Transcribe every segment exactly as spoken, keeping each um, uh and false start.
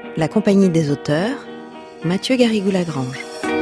La Compagnie des auteurs, Mathieu Garrigou-Lagrange.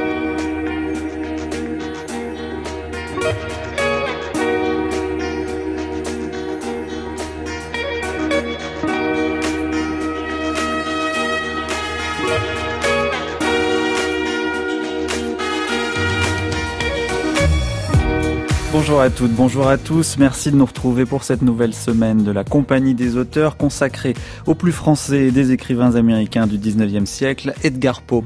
Bonjour à toutes, bonjour à tous, merci de nous retrouver pour cette nouvelle semaine de la Compagnie des auteurs consacrée au plus français des écrivains américains du dix-neuvième siècle, Edgar Poe.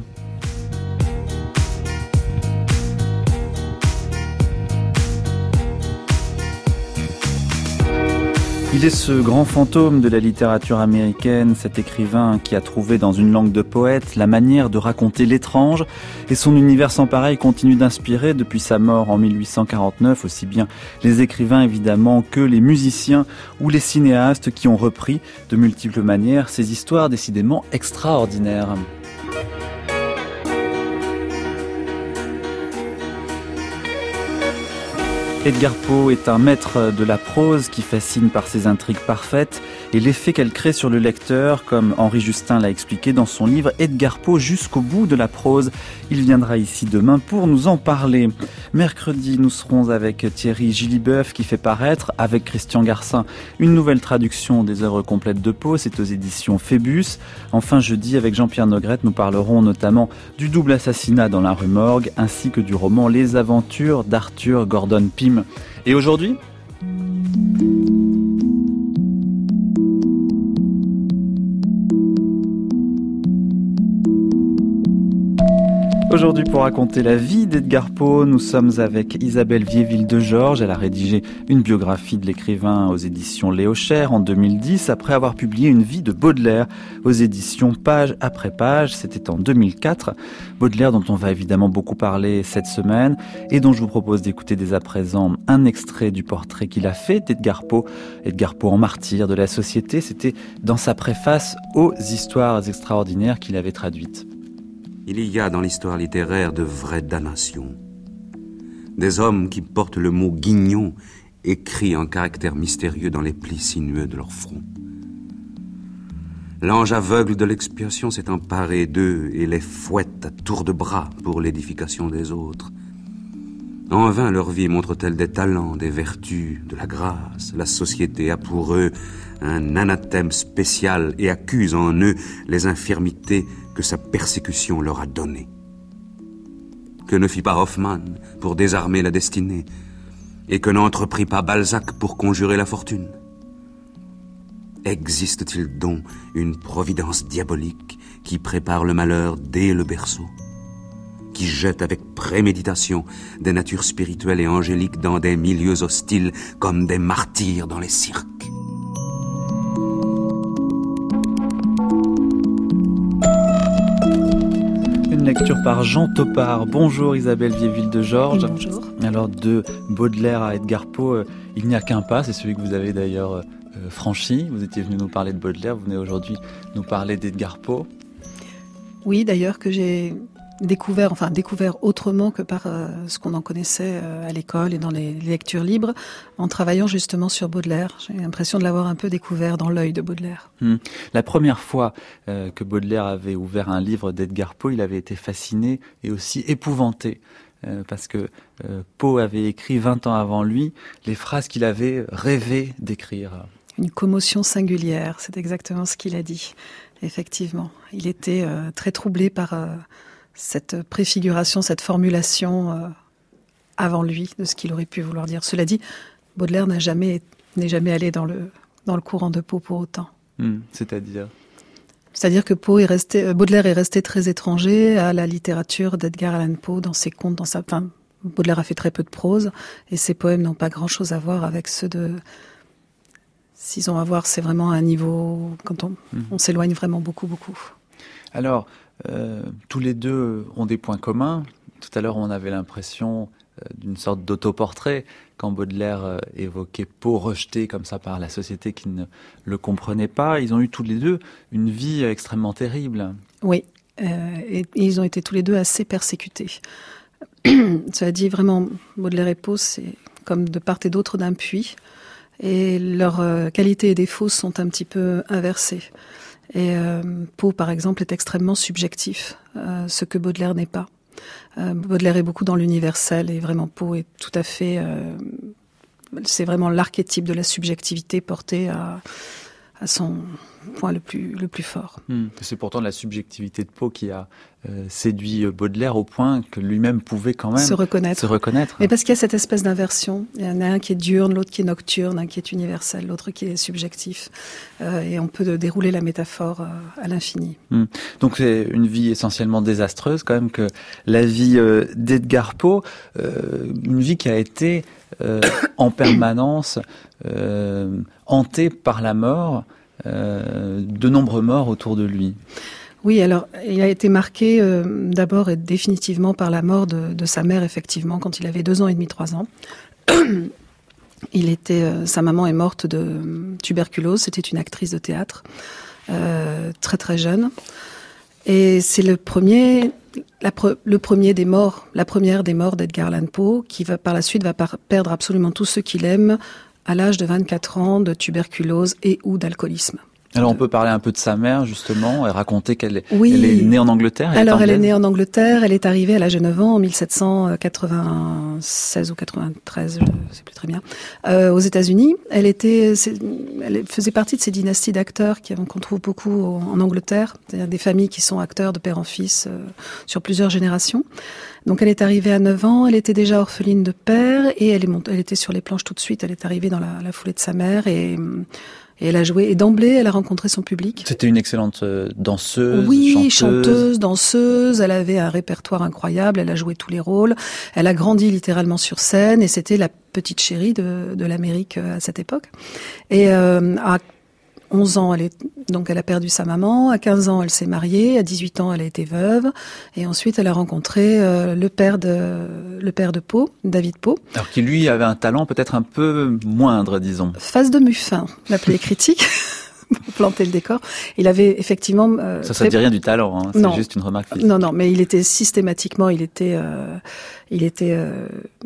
Il est ce grand fantôme de la littérature américaine, cet écrivain qui a trouvé dans une langue de poète la manière de raconter l'étrange, et son univers sans pareil continue d'inspirer depuis sa mort en mille huit cent quarante-neuf aussi bien les écrivains évidemment que les musiciens ou les cinéastes qui ont repris de multiples manières ces histoires décidément extraordinaires. Edgar Poe est un maître de la prose qui fascine par ses intrigues parfaites et l'effet qu'elle crée sur le lecteur, comme Henri Justin l'a expliqué dans son livre Edgar Poe jusqu'au bout de la prose. Il viendra ici demain pour nous en parler. Mercredi, nous serons avec Thierry Gilliboeuf qui fait paraître, avec Christian Garcin, une nouvelle traduction des œuvres complètes de Poe, c'est aux éditions Phébus. Enfin, jeudi, avec Jean-Pierre Nogrette, nous parlerons notamment du double assassinat dans la rue Morgue, ainsi que du roman Les Aventures d'Arthur Gordon Pym. Et aujourd'hui ? Aujourd'hui, pour raconter la vie d'Edgar Poe, nous sommes avec Isabelle Viéville-de-Georges. Elle a rédigé une biographie de l'écrivain aux éditions Léo Cher en deux mille dix, après avoir publié une vie de Baudelaire aux éditions Page après Page. C'était en deux mille quatre. Baudelaire dont on va évidemment beaucoup parler cette semaine et dont je vous propose d'écouter dès à présent un extrait du portrait qu'il a fait d'Edgar Poe. Edgar Poe en martyr de la société, c'était dans sa préface aux histoires extraordinaires qu'il avait traduites. Il y a dans l'histoire littéraire de vraies damnations. Des hommes qui portent le mot guignon écrit en caractères mystérieux dans les plis sinueux de leur front. L'ange aveugle de l'expiation s'est emparé d'eux et les fouette à tour de bras pour l'édification des autres. En vain leur vie montre-t-elle des talents, des vertus, de la grâce. La société a pour eux un anathème spécial et accuse en eux les infirmités que sa persécution leur a données. Que ne fit pas Hoffmann pour désarmer la destinée, et que n'entreprit pas Balzac pour conjurer la fortune? Existe-t-il donc une providence diabolique qui prépare le malheur dès le berceau, qui jette avec préméditation des natures spirituelles et angéliques dans des milieux hostiles comme des martyrs dans les cirques? Lecture par Jean Topard. Bonjour Isabelle Viéville-de-Georges. Bonjour. Alors de Baudelaire à Edgar Poe, euh, il n'y a qu'un pas, c'est celui que vous avez d'ailleurs euh, franchi. Vous étiez venu nous parler de Baudelaire, vous venez aujourd'hui nous parler d'Edgar Poe. Oui, d'ailleurs que j'ai découvert, enfin découvert autrement que par euh, ce qu'on en connaissait euh, à l'école et dans les lectures libres, en travaillant justement sur Baudelaire. J'ai l'impression de l'avoir un peu découvert dans l'œil de Baudelaire. Hum. La première fois euh, que Baudelaire avait ouvert un livre d'Edgar Poe, il avait été fasciné et aussi épouvanté. Euh, parce que euh, Poe avait écrit vingt ans avant lui les phrases qu'il avait rêvé d'écrire. Une commotion singulière, c'est exactement ce qu'il a dit. Effectivement, il était euh, très troublé par euh, cette préfiguration, cette formulation euh, avant lui de ce qu'il aurait pu vouloir dire. Cela dit, Baudelaire n'a jamais, n'est jamais allé dans le, dans le courant de Poe pour autant. Mmh, c'est-à-dire C'est-à-dire que Poe est resté, Baudelaire est resté très étranger à la littérature d'Edgar Allan Poe, dans ses contes, dans sa... Enfin, Baudelaire a fait très peu de prose, et ses poèmes n'ont pas grand-chose à voir avec ceux de... S'ils ont à voir, c'est vraiment un niveau... Quand on, mmh. on s'éloigne vraiment beaucoup, beaucoup. Alors, euh, tous les deux ont des points communs. Tout à l'heure, on avait l'impression euh, d'une sorte d'autoportrait quand Baudelaire euh, évoquait Poe rejeté comme ça par la société qui ne le comprenait pas. Ils ont eu tous les deux une vie extrêmement terrible. Oui, euh, et, et ils ont été tous les deux assez persécutés. Cela dit, vraiment, Baudelaire et Poe, c'est comme de part et d'autre d'un puits. Et leurs euh, qualités et défauts sont un petit peu inversés. Et euh, Poe, par exemple, est extrêmement subjectif, euh, ce que Baudelaire n'est pas. Euh, Baudelaire est beaucoup dans l'universel et vraiment Poe est tout à fait... Euh, c'est vraiment l'archétype de la subjectivité portée à, à son point le plus, le plus fort. Mmh. C'est pourtant la subjectivité de Poe qui a euh, séduit Baudelaire au point que lui-même pouvait quand même se reconnaître. Se reconnaître. Mais parce qu'il y a cette espèce d'inversion. Il y en a un qui est diurne, l'autre qui est nocturne, un qui est universel, l'autre qui est subjectif. Euh, et on peut dérouler la métaphore euh, à l'infini. Mmh. Donc c'est une vie essentiellement désastreuse quand même que la vie euh, d'Edgar Poe, euh, une vie qui a été euh, en permanence euh, hantée par la mort. Euh, de nombreux morts autour de lui. Oui, alors il a été marqué euh, d'abord et définitivement par la mort de, de sa mère, effectivement, quand il avait deux ans et demi, trois ans. Il était, euh, sa maman est morte de tuberculose, c'était une actrice de théâtre, euh, très très jeune. Et c'est le premier, la pre, le premier des morts, la première des morts d'Edgar Allan Poe, qui va par la suite va par, perdre absolument tout ce qu'il aime, à l'âge de vingt-quatre ans, de tuberculose et ou d'alcoolisme. Alors on peut parler un peu de sa mère justement et raconter qu'elle est, oui. elle est née en Angleterre. Elle Alors est elle est née en Angleterre, elle est arrivée à l'âge de neuf ans en mille sept cent quatre-vingt-seize ou quatre-vingt-treize, je ne sais plus très bien, euh, aux États-Unis. Elle était, elle faisait partie de ces dynasties d'acteurs qu'on trouve beaucoup en Angleterre, c'est-à-dire des familles qui sont acteurs de père en fils euh, sur plusieurs générations. Donc elle est arrivée à neuf ans, elle était déjà orpheline de père et elle, est montée, elle était sur les planches tout de suite. Elle est arrivée dans la, la foulée de sa mère et Et elle a joué, et d'emblée, elle a rencontré son public. C'était une excellente danseuse, oui, chanteuse. chanteuse, danseuse, elle avait un répertoire incroyable, elle a joué tous les rôles, elle a grandi littéralement sur scène, et c'était la petite chérie de, de l'Amérique à cette époque. Et euh, à onze ans, elle est, donc elle a perdu sa maman, à quinze ans, elle s'est mariée, à dix-huit ans, elle a été veuve, et ensuite elle a rencontré euh, le père de le père de Poe, David Poe. Alors qui lui avait un talent peut-être un peu moindre, disons. Face de Muffin, l'appelait critique. Pour planter le décor. Il avait effectivement... Euh, ça, ça ne dit rien du talent, hein. C'est non. juste une remarque physique. Non, non, mais il était systématiquement, il était, euh, il était euh,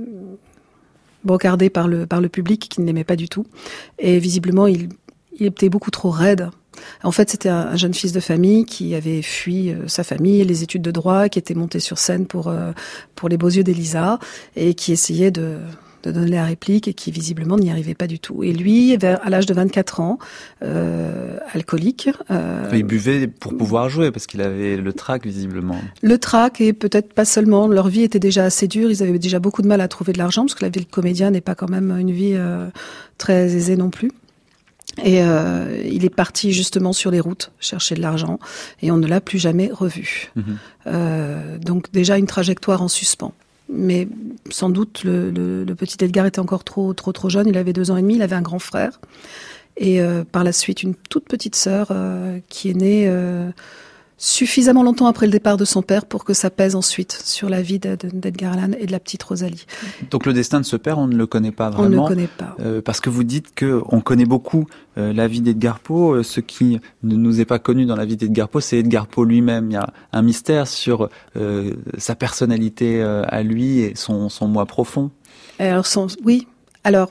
brocardé par le, par le public qui ne l'aimait pas du tout. Et visiblement, il, il était beaucoup trop raide. En fait, c'était un, un jeune fils de famille qui avait fui euh, sa famille et les études de droit, qui était monté sur scène pour, euh, pour Les Beaux Yeux d'Élisa, et qui essayait de... de donner la réplique et qui visiblement n'y arrivait pas du tout. Et lui, vers, à l'âge de vingt-quatre ans, euh, alcoolique... Euh, il buvait pour pouvoir jouer, parce qu'il avait le trac, visiblement. Le trac, et peut-être pas seulement. Leur vie était déjà assez dure, ils avaient déjà beaucoup de mal à trouver de l'argent, parce que la vie de comédien n'est pas quand même une vie euh, très aisée non plus. Et euh, il est parti justement sur les routes chercher de l'argent, et on ne l'a plus jamais revu. Mmh. Euh, donc déjà une trajectoire en suspens. Mais sans doute le, le, le petit Edgar était encore trop trop trop jeune. Il avait deux ans et demi. Il avait un grand frère et euh, par la suite une toute petite sœur euh, qui est née euh, suffisamment longtemps après le départ de son père pour que ça pèse ensuite sur la vie d'Edgar Allan et de la petite Rosalie. Donc le destin de ce père, on ne le connaît pas vraiment. On ne le connaît pas. Euh, parce que vous dites que on connaît beaucoup euh, la vie d'Edgar Poe. Ce qui ne nous est pas connu dans la vie d'Edgar Poe, c'est Edgar Poe lui-même. Il y a un mystère sur euh, sa personnalité euh, à lui et son, son moi profond. Alors son, oui. Alors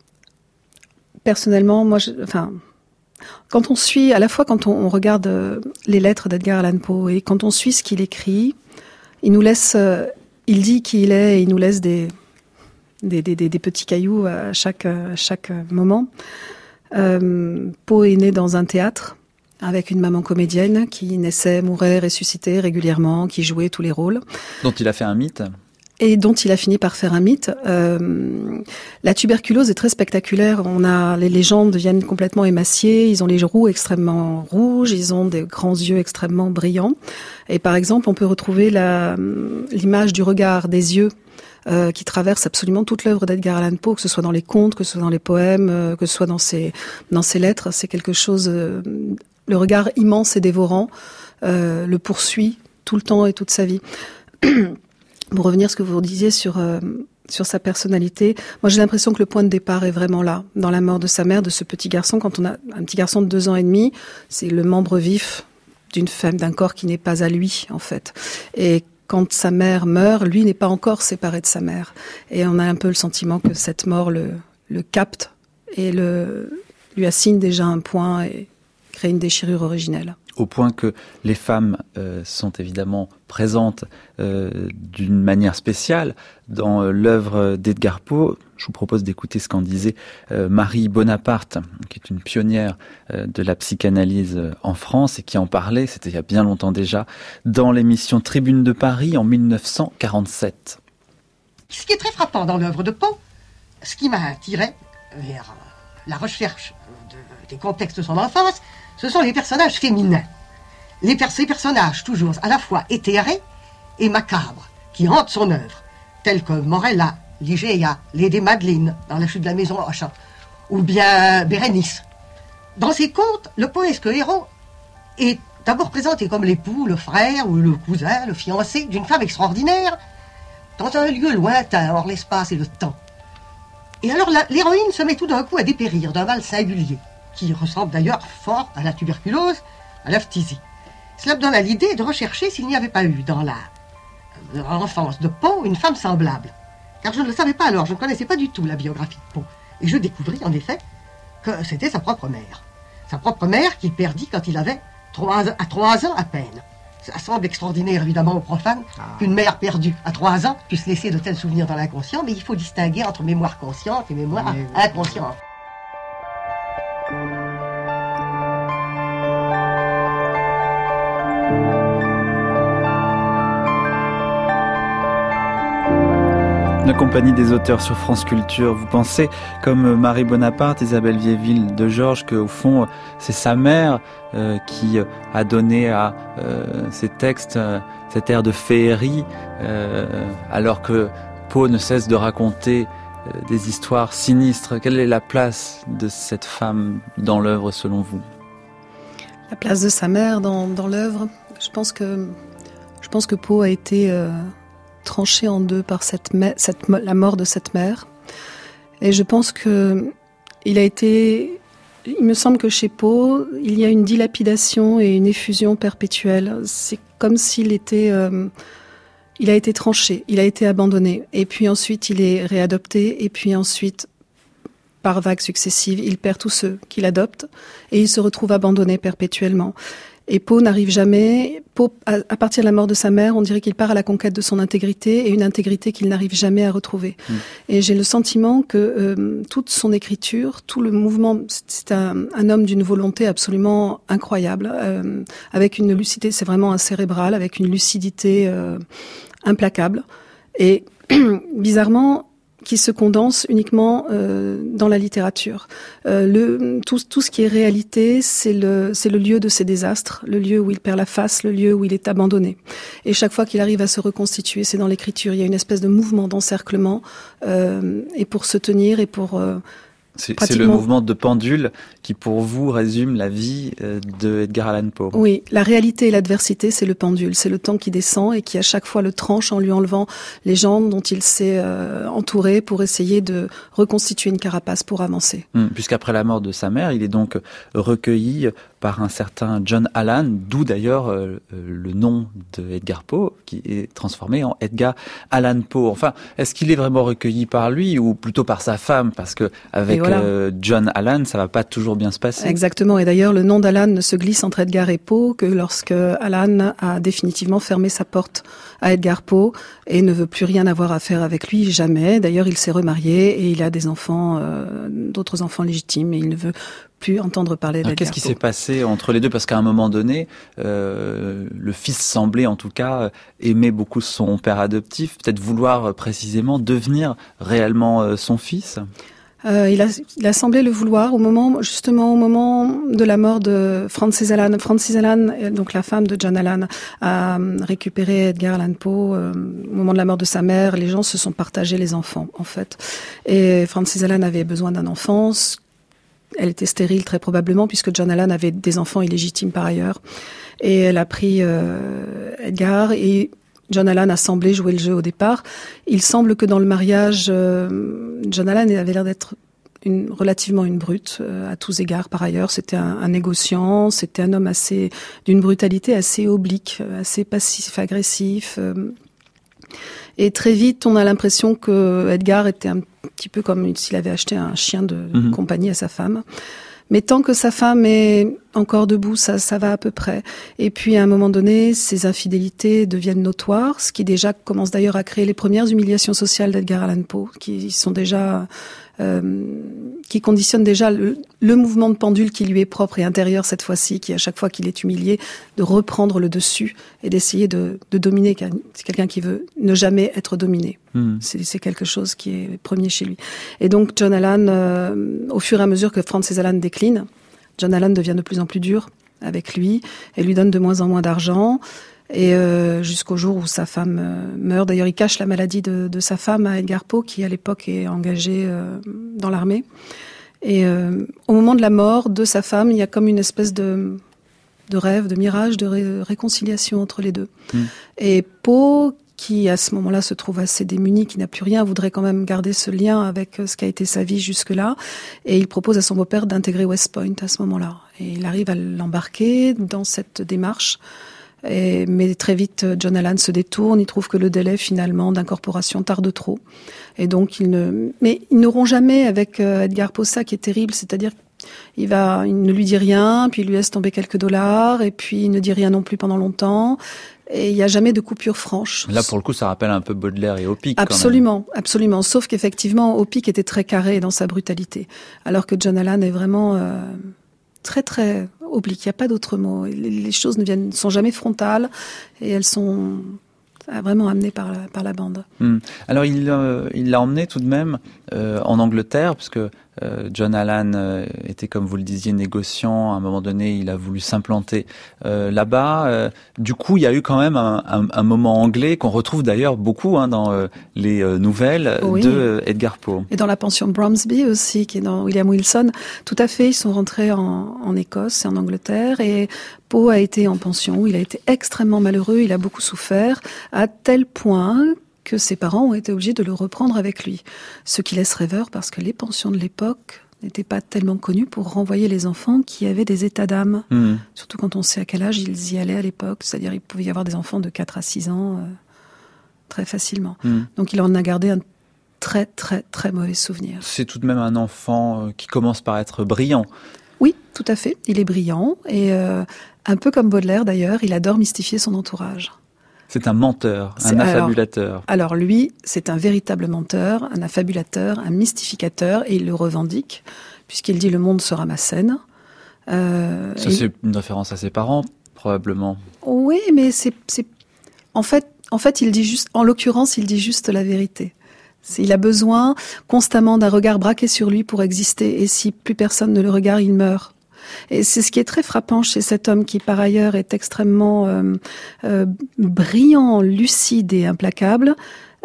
personnellement, moi, je, enfin. Quand on suit, à la fois quand on, on regarde euh, les lettres d'Edgar Allan Poe et quand on suit ce qu'il écrit, il nous laisse, euh, il dit qui il est et il nous laisse des, des, des, des, des petits cailloux à chaque, à chaque moment. Euh, Poe est né dans un théâtre avec une maman comédienne qui naissait, mourait, ressuscitait régulièrement, qui jouait tous les rôles. Dont il a fait un mythe. Et dont il a fini par faire un mythe. Euh, la tuberculose est très spectaculaire. On a, les gens deviennent complètement émaciés, ils ont les joues extrêmement rouges, ils ont des grands yeux extrêmement brillants. Et par exemple, on peut retrouver la, l'image du regard, des yeux, euh, qui traverse absolument toute l'œuvre d'Edgar Allan Poe, que ce soit dans les contes, que ce soit dans les poèmes, euh, que ce soit dans ses, dans ses lettres. C'est quelque chose, euh, le regard immense et dévorant euh, le poursuit tout le temps et toute sa vie. Pour revenir à ce que vous disiez sur euh, sur sa personnalité, moi j'ai l'impression que le point de départ est vraiment là, dans la mort de sa mère, de ce petit garçon. Quand on a un petit garçon de deux ans et demi, c'est le membre vif d'une femme, d'un corps qui n'est pas à lui, en fait. Et quand sa mère meurt, lui n'est pas encore séparé de sa mère. Et on a un peu le sentiment que cette mort le, le capte et le, lui assigne déjà un point et crée une déchirure originelle. au point que les femmes euh, sont évidemment présentes euh, d'une manière spéciale dans euh, l'œuvre d'Edgar Poe. Je vous propose d'écouter ce qu'en disait euh, Marie Bonaparte, qui est une pionnière euh, de la psychanalyse euh, en France et qui en parlait, c'était il y a bien longtemps déjà, dans l'émission Tribune de Paris en mille neuf cent quarante-sept. Ce qui est très frappant dans l'œuvre de Poe, ce qui m'a attiré vers la recherche de, des contextes de son enfance, ce sont les personnages féminins. Les per- ces personnages toujours à la fois éthérés et macabres, qui hantent son œuvre, tels que Morella, Ligéia, Lady Madeline, dans La chute de la maison Hoche, ou bien Bérénice. Dans ces contes, le poète héros est d'abord présenté comme l'époux, le frère ou le cousin, le fiancé d'une femme extraordinaire, dans un lieu lointain, hors l'espace et le temps. Et alors la, l'héroïne se met tout d'un coup à dépérir d'un mal singulier, qui ressemble d'ailleurs fort à la tuberculose, à la phtisie. Cela me donne à l'idée de rechercher s'il n'y avait pas eu dans la, dans l'enfance de Poe une femme semblable. Car je ne le savais pas alors, je ne connaissais pas du tout la biographie de Poe. Et je découvris en effet que c'était sa propre mère. Sa propre mère qu'il perdit quand il avait trois, à trois ans à peine. Ça semble extraordinaire évidemment aux profanes ah. qu'une mère perdue à trois ans puisse laisser de tels souvenirs dans l'inconscient, mais il faut distinguer entre mémoire consciente et mémoire oui, oui. inconsciente. La compagnie des auteurs sur France Culture. Vous pensez, comme Marie Bonaparte, Isabelle Viéville de Georges, qu'au fond, c'est sa mère euh, qui a donné à euh, ces textes euh, cet air de féerie, euh, alors que Poe ne cesse de raconter euh, des histoires sinistres. Quelle est la place de cette femme dans l'œuvre, selon vous ? La place de sa mère dans, dans l'œuvre, je pense que, je pense que Poe a été... Euh tranché en deux par cette, mère, cette la mort de cette mère. Et je pense que il a été, il me semble que chez Poe, il y a une dilapidation et une effusion perpétuelle. C'est comme s'il était, euh, il a été tranché, il a été abandonné. Et puis ensuite, il est réadopté. Et puis ensuite, par vagues successives, il perd tous ceux qu'il adopte et il se retrouve abandonné perpétuellement. Et Poe n'arrive jamais, Poe, à, à partir de la mort de sa mère, on dirait qu'il part à la conquête de son intégrité, et une intégrité qu'il n'arrive jamais à retrouver. Mmh. Et j'ai le sentiment que euh, toute son écriture, tout le mouvement, c'est un, un homme d'une volonté absolument incroyable, euh, avec une lucidité, c'est vraiment un cérébral, avec une lucidité euh, implacable, et bizarrement, qui se condense uniquement euh, dans la littérature. Euh, le, tout, tout ce qui est réalité, c'est le, c'est le lieu de ses désastres, le lieu où il perd la face, le lieu où il est abandonné. Et chaque fois qu'il arrive à se reconstituer, c'est dans l'écriture. Il y a une espèce de mouvement d'encerclement, euh, et pour se tenir et pour... Euh, C'est, c'est le mouvement de pendule qui, pour vous, résume la vie de Edgar Allan Poe. Oui, la réalité et l'adversité, c'est le pendule. C'est le temps qui descend et qui, à chaque fois, le tranche en lui enlevant les jambes dont il s'est euh, entouré pour essayer de reconstituer une carapace pour avancer. Hum, puisqu'après la mort de sa mère, il est donc recueilli par un certain John Allan, d'où d'ailleurs euh, le nom de Edgar Poe, qui est transformé en Edgar Allan Poe. Enfin, est-ce qu'il est vraiment recueilli par lui ou plutôt par sa femme ? Parce que avec voilà. euh, John Allan, ça va pas toujours bien se passer. Exactement. Et d'ailleurs, le nom d'Allan ne se glisse entre Edgar et Poe que lorsque Allan a définitivement fermé sa porte à Edgar Poe et ne veut plus rien avoir à faire avec lui, jamais. D'ailleurs, il s'est remarié et il a des enfants, euh, d'autres enfants légitimes, et il ne veut plus entendre parler d'Edgar Poe. Qu'est-ce qui s'est passé entre les deux ? Parce qu'à un moment donné, euh, le fils semblait en tout cas aimer beaucoup son père adoptif, peut-être vouloir précisément devenir réellement euh, son fils. Euh, il a, il a semblé le vouloir au moment, justement au moment de la mort de Frances Allan. Frances Allan, donc la femme de John Allan, a récupéré Edgar Allan Poe. Euh, au moment de la mort de sa mère, les gens se sont partagés les enfants, en fait. Et Frances Allan avait besoin d'un enfant. Elle était stérile très probablement puisque John Allan avait des enfants illégitimes par ailleurs. Et elle a pris euh, Edgar et John Allan a semblé jouer le jeu au départ. Il semble que dans le mariage, euh, John Allan avait l'air d'être une, relativement une brute, euh, à tous égards par ailleurs. C'était un, un négociant, c'était un homme assez d'une brutalité assez oblique, assez passif-agressif. Euh, et très vite, on a l'impression que Edgar était un petit peu comme s'il avait acheté un chien de mmh. compagnie à sa femme. Mais tant que sa femme est encore debout, ça, ça va à peu près. Et puis, à un moment donné, ses infidélités deviennent notoires, ce qui déjà commence d'ailleurs à créer les premières humiliations sociales d'Edgar Allan Poe, qui sont déjà, euh, qui conditionnent déjà le, le mouvement de pendule qui lui est propre et intérieur cette fois-ci, qui à chaque fois qu'il est humilié, de reprendre le dessus et d'essayer de, de dominer. C'est quelqu'un qui veut ne jamais être dominé. Mmh. C'est, c'est quelque chose qui est premier chez lui. Et donc, John Allan, euh, au fur et à mesure que Frances Allan décline, John Allan devient de plus en plus dur avec lui et lui donne de moins en moins d'argent. Et euh, jusqu'au jour où sa femme euh, meurt. D'ailleurs, il cache la maladie de, de sa femme à Edgar Poe, qui à l'époque est engagé euh, dans l'armée. Et euh, au moment de la mort de sa femme, il y a comme une espèce de, de rêve, de mirage, de ré- réconciliation entre les deux. Mmh. Et Poe, qui à ce moment-là se trouve assez démuni, qui n'a plus rien, voudrait quand même garder ce lien avec ce qu'a été sa vie jusque-là. Et il propose à son beau-père d'intégrer West Point à ce moment-là. Et il arrive à l'embarquer dans cette démarche. Et, mais très vite, John Allan se détourne. Il trouve que le délai finalement d'incorporation tarde trop. Et donc, ils ne, mais ils n'auront jamais avec Edgar Poe ça qui est terrible, c'est-à-dire il va, il ne lui dit rien, puis il lui laisse tomber quelques dollars, et puis il ne dit rien non plus pendant longtemps. Et il n'y a jamais de coupure franche. Là, pour le coup, ça rappelle un peu Baudelaire et Opic. Absolument, absolument. Sauf qu'effectivement, Opic était très carré dans sa brutalité, alors que John Allan est vraiment euh, très très oblique. Il n'y a pas d'autre mot. Les, les choses ne viennent, sont jamais frontales, et elles sont vraiment amenées par la, par la bande. Hum. Alors, il, euh, il l'a emmené tout de même euh, en Angleterre, parce que Euh, John Allan euh, était, comme vous le disiez, négociant. À un moment donné, il a voulu s'implanter euh, là-bas. Euh, du coup, il y a eu quand même un, un, un moment anglais qu'on retrouve d'ailleurs beaucoup hein, dans euh, les euh, nouvelles oui. de euh, Edgar Poe. Et dans la pension Bromsby aussi, qui est dans William Wilson. Tout à fait, ils sont rentrés en, en Écosse et en Angleterre. Et Poe a été en pension. Il a été extrêmement malheureux. Il a beaucoup souffert, à tel point que ses parents ont été obligés de le reprendre avec lui. Ce qui laisse rêveur parce que les pensions de l'époque n'étaient pas tellement connues pour renvoyer les enfants qui avaient des états d'âme. Mmh. Surtout quand on sait à quel âge ils y allaient à l'époque. C'est-à-dire il pouvait y avoir des enfants de quatre à six ans euh, très facilement. Mmh. Donc il en a gardé un très très très mauvais souvenir. C'est tout de même un enfant qui commence par être brillant. Oui, tout à fait. Il est brillant et euh, un peu comme Baudelaire d'ailleurs, il adore mystifier son entourage. C'est un menteur, un c'est, affabulateur. Alors, alors lui, c'est un véritable menteur, un affabulateur, un mystificateur, et il le revendique, puisqu'il dit « le monde sera ma scène euh, ». Ça, et... c'est une référence à ses parents, probablement. Oui, mais c'est, c'est... En fait, en fait, il dit juste, en l'occurrence, il dit juste la vérité. C'est, il a besoin constamment d'un regard braqué sur lui pour exister, et si plus personne ne le regarde, il meurt. Et c'est ce qui est très frappant chez cet homme qui, par ailleurs, est extrêmement euh, euh, brillant, lucide et implacable.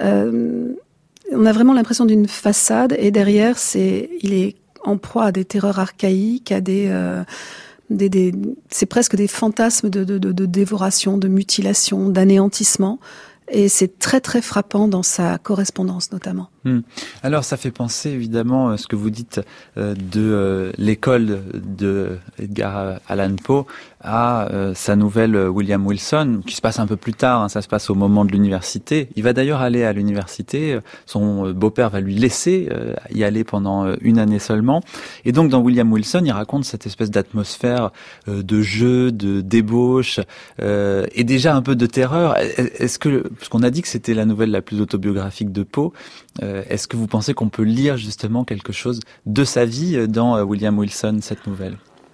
Euh, on a vraiment l'impression d'une façade et derrière, c'est, il est en proie à des terreurs archaïques, à des, euh, des, des c'est presque des fantasmes de, de, de, de dévoration, de mutilation, d'anéantissement. Et c'est très très frappant dans sa correspondance notamment. Hum. Alors ça fait penser évidemment ce que vous dites euh, de euh, l'école de Edgar Allan Poe à euh, sa nouvelle William Wilson, qui se passe un peu plus tard, hein, ça se passe au moment de l'université. Il va d'ailleurs aller à l'université, son beau-père va lui laisser euh, y aller pendant une année seulement. Et donc dans William Wilson, il raconte cette espèce d'atmosphère euh, de jeu, de débauche euh, et déjà un peu de terreur. Est-ce que, parce qu'on a dit que c'était la nouvelle la plus autobiographique de Poe, euh, est-ce que vous pensez qu'on peut lire justement quelque chose de sa vie dans euh, William Wilson, cette nouvelle ?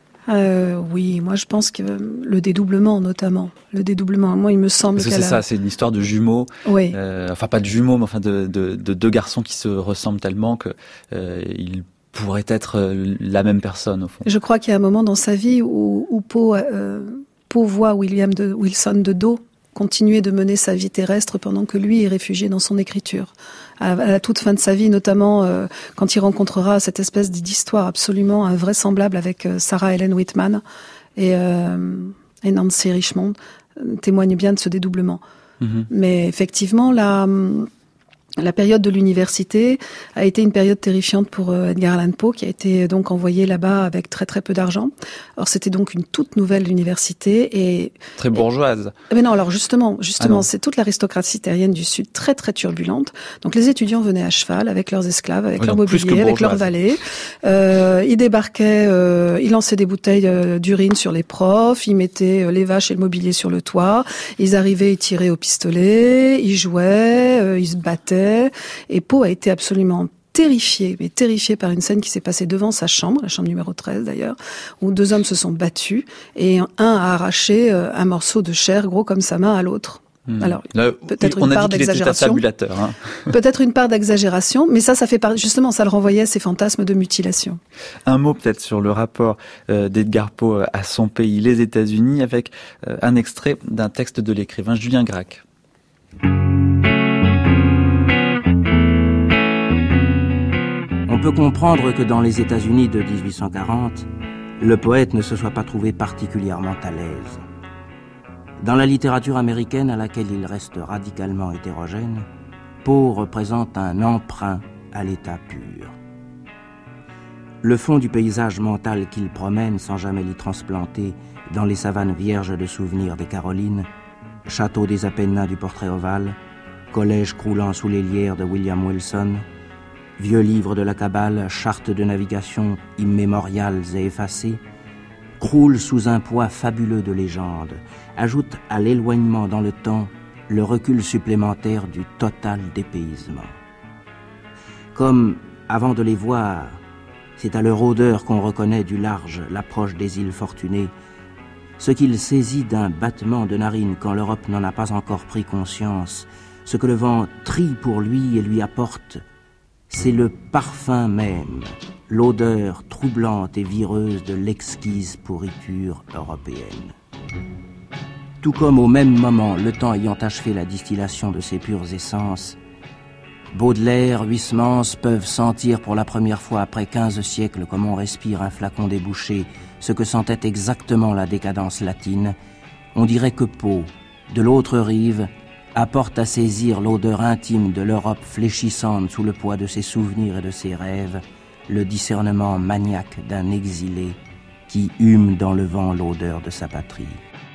Euh, oui, moi je pense que le dédoublement notamment, le dédoublement, moi il me semble Parce que qu'elle c'est a... ça, c'est une histoire de jumeaux, oui. euh, enfin pas de jumeaux, mais enfin de, de, de deux garçons qui se ressemblent tellement que euh, ils pourraient être la même personne au fond. Je crois qu'il y a un moment dans sa vie où, où Poe, euh, Poe voit William de, Wilson de dos continuer de mener sa vie terrestre pendant que lui est réfugié dans son écriture. À la toute fin de sa vie, notamment euh, quand il rencontrera cette espèce d'histoire absolument invraisemblable avec euh, Sarah Ellen Whitman et, euh, et Nancy Richmond, euh, témoigne bien de ce dédoublement. Mm-hmm. Mais effectivement, la, La période de l'université a été une période terrifiante pour euh, Edgar Allan Poe, qui a été donc envoyé là-bas avec très très peu d'argent. Alors c'était donc une toute nouvelle université et très bourgeoise. Et, mais non, alors justement, justement, ah c'est toute l'aristocratie terrienne du Sud, très très turbulente. Donc les étudiants venaient à cheval avec leurs esclaves, avec oui, leur donc, mobilier, avec leurs valets. Euh, ils débarquaient, euh, ils lançaient des bouteilles euh, d'urine sur les profs, ils mettaient euh, les vaches et le mobilier sur le toit. Ils arrivaient, ils tiraient au pistolet, ils jouaient, euh, ils se battaient. Et Poe a été absolument terrifié, mais terrifié par une scène qui s'est passée devant sa chambre, la chambre numéro treize d'ailleurs, où deux hommes se sont battus et un a arraché un morceau de chair gros comme sa main à l'autre. Mmh. Alors, Là, peut-être on une a part dit qu'il était d'exagération. tabulateur, hein. Peut-être une part d'exagération, mais ça, ça fait part, justement, ça le renvoyait à ses fantasmes de mutilation. Un mot peut-être sur le rapport euh, d'Edgar Poe à son pays, les États-Unis, avec euh, un extrait d'un texte de l'écrivain Julien Gracq. On peut comprendre que dans les États-Unis de dix-huit cent quarante, le poète ne se soit pas trouvé particulièrement à l'aise. Dans la littérature américaine à laquelle il reste radicalement hétérogène, Poe représente un emprunt à l'état pur. Le fond du paysage mental qu'il promène sans jamais l'y transplanter dans les savanes vierges de souvenirs des Carolines, château des Apennins du portrait ovale, collège croulant sous les lierres de William Wilson, vieux livres de la Kabbale, chartes de navigation immémoriales et effacées, croule sous un poids fabuleux de légendes, ajoute à l'éloignement dans le temps le recul supplémentaire du total dépaysement. Comme, avant de les voir, c'est à leur odeur qu'on reconnaît du large l'approche des îles Fortunées, ce qu'il saisit d'un battement de narine quand l'Europe n'en a pas encore pris conscience, ce que le vent trie pour lui et lui apporte, c'est le parfum même, l'odeur troublante et vireuse de l'exquise pourriture européenne. Tout comme au même moment, le temps ayant achevé la distillation de ces pures essences, Baudelaire, Huysmans peuvent sentir pour la première fois après quinze siècles comme on respire un flacon débouché, ce que sentait exactement la décadence latine. On dirait que Poe, de l'autre rive, apporte à saisir l'odeur intime de l'Europe fléchissante sous le poids de ses souvenirs et de ses rêves, le discernement maniaque d'un exilé qui hume dans le vent l'odeur de sa patrie.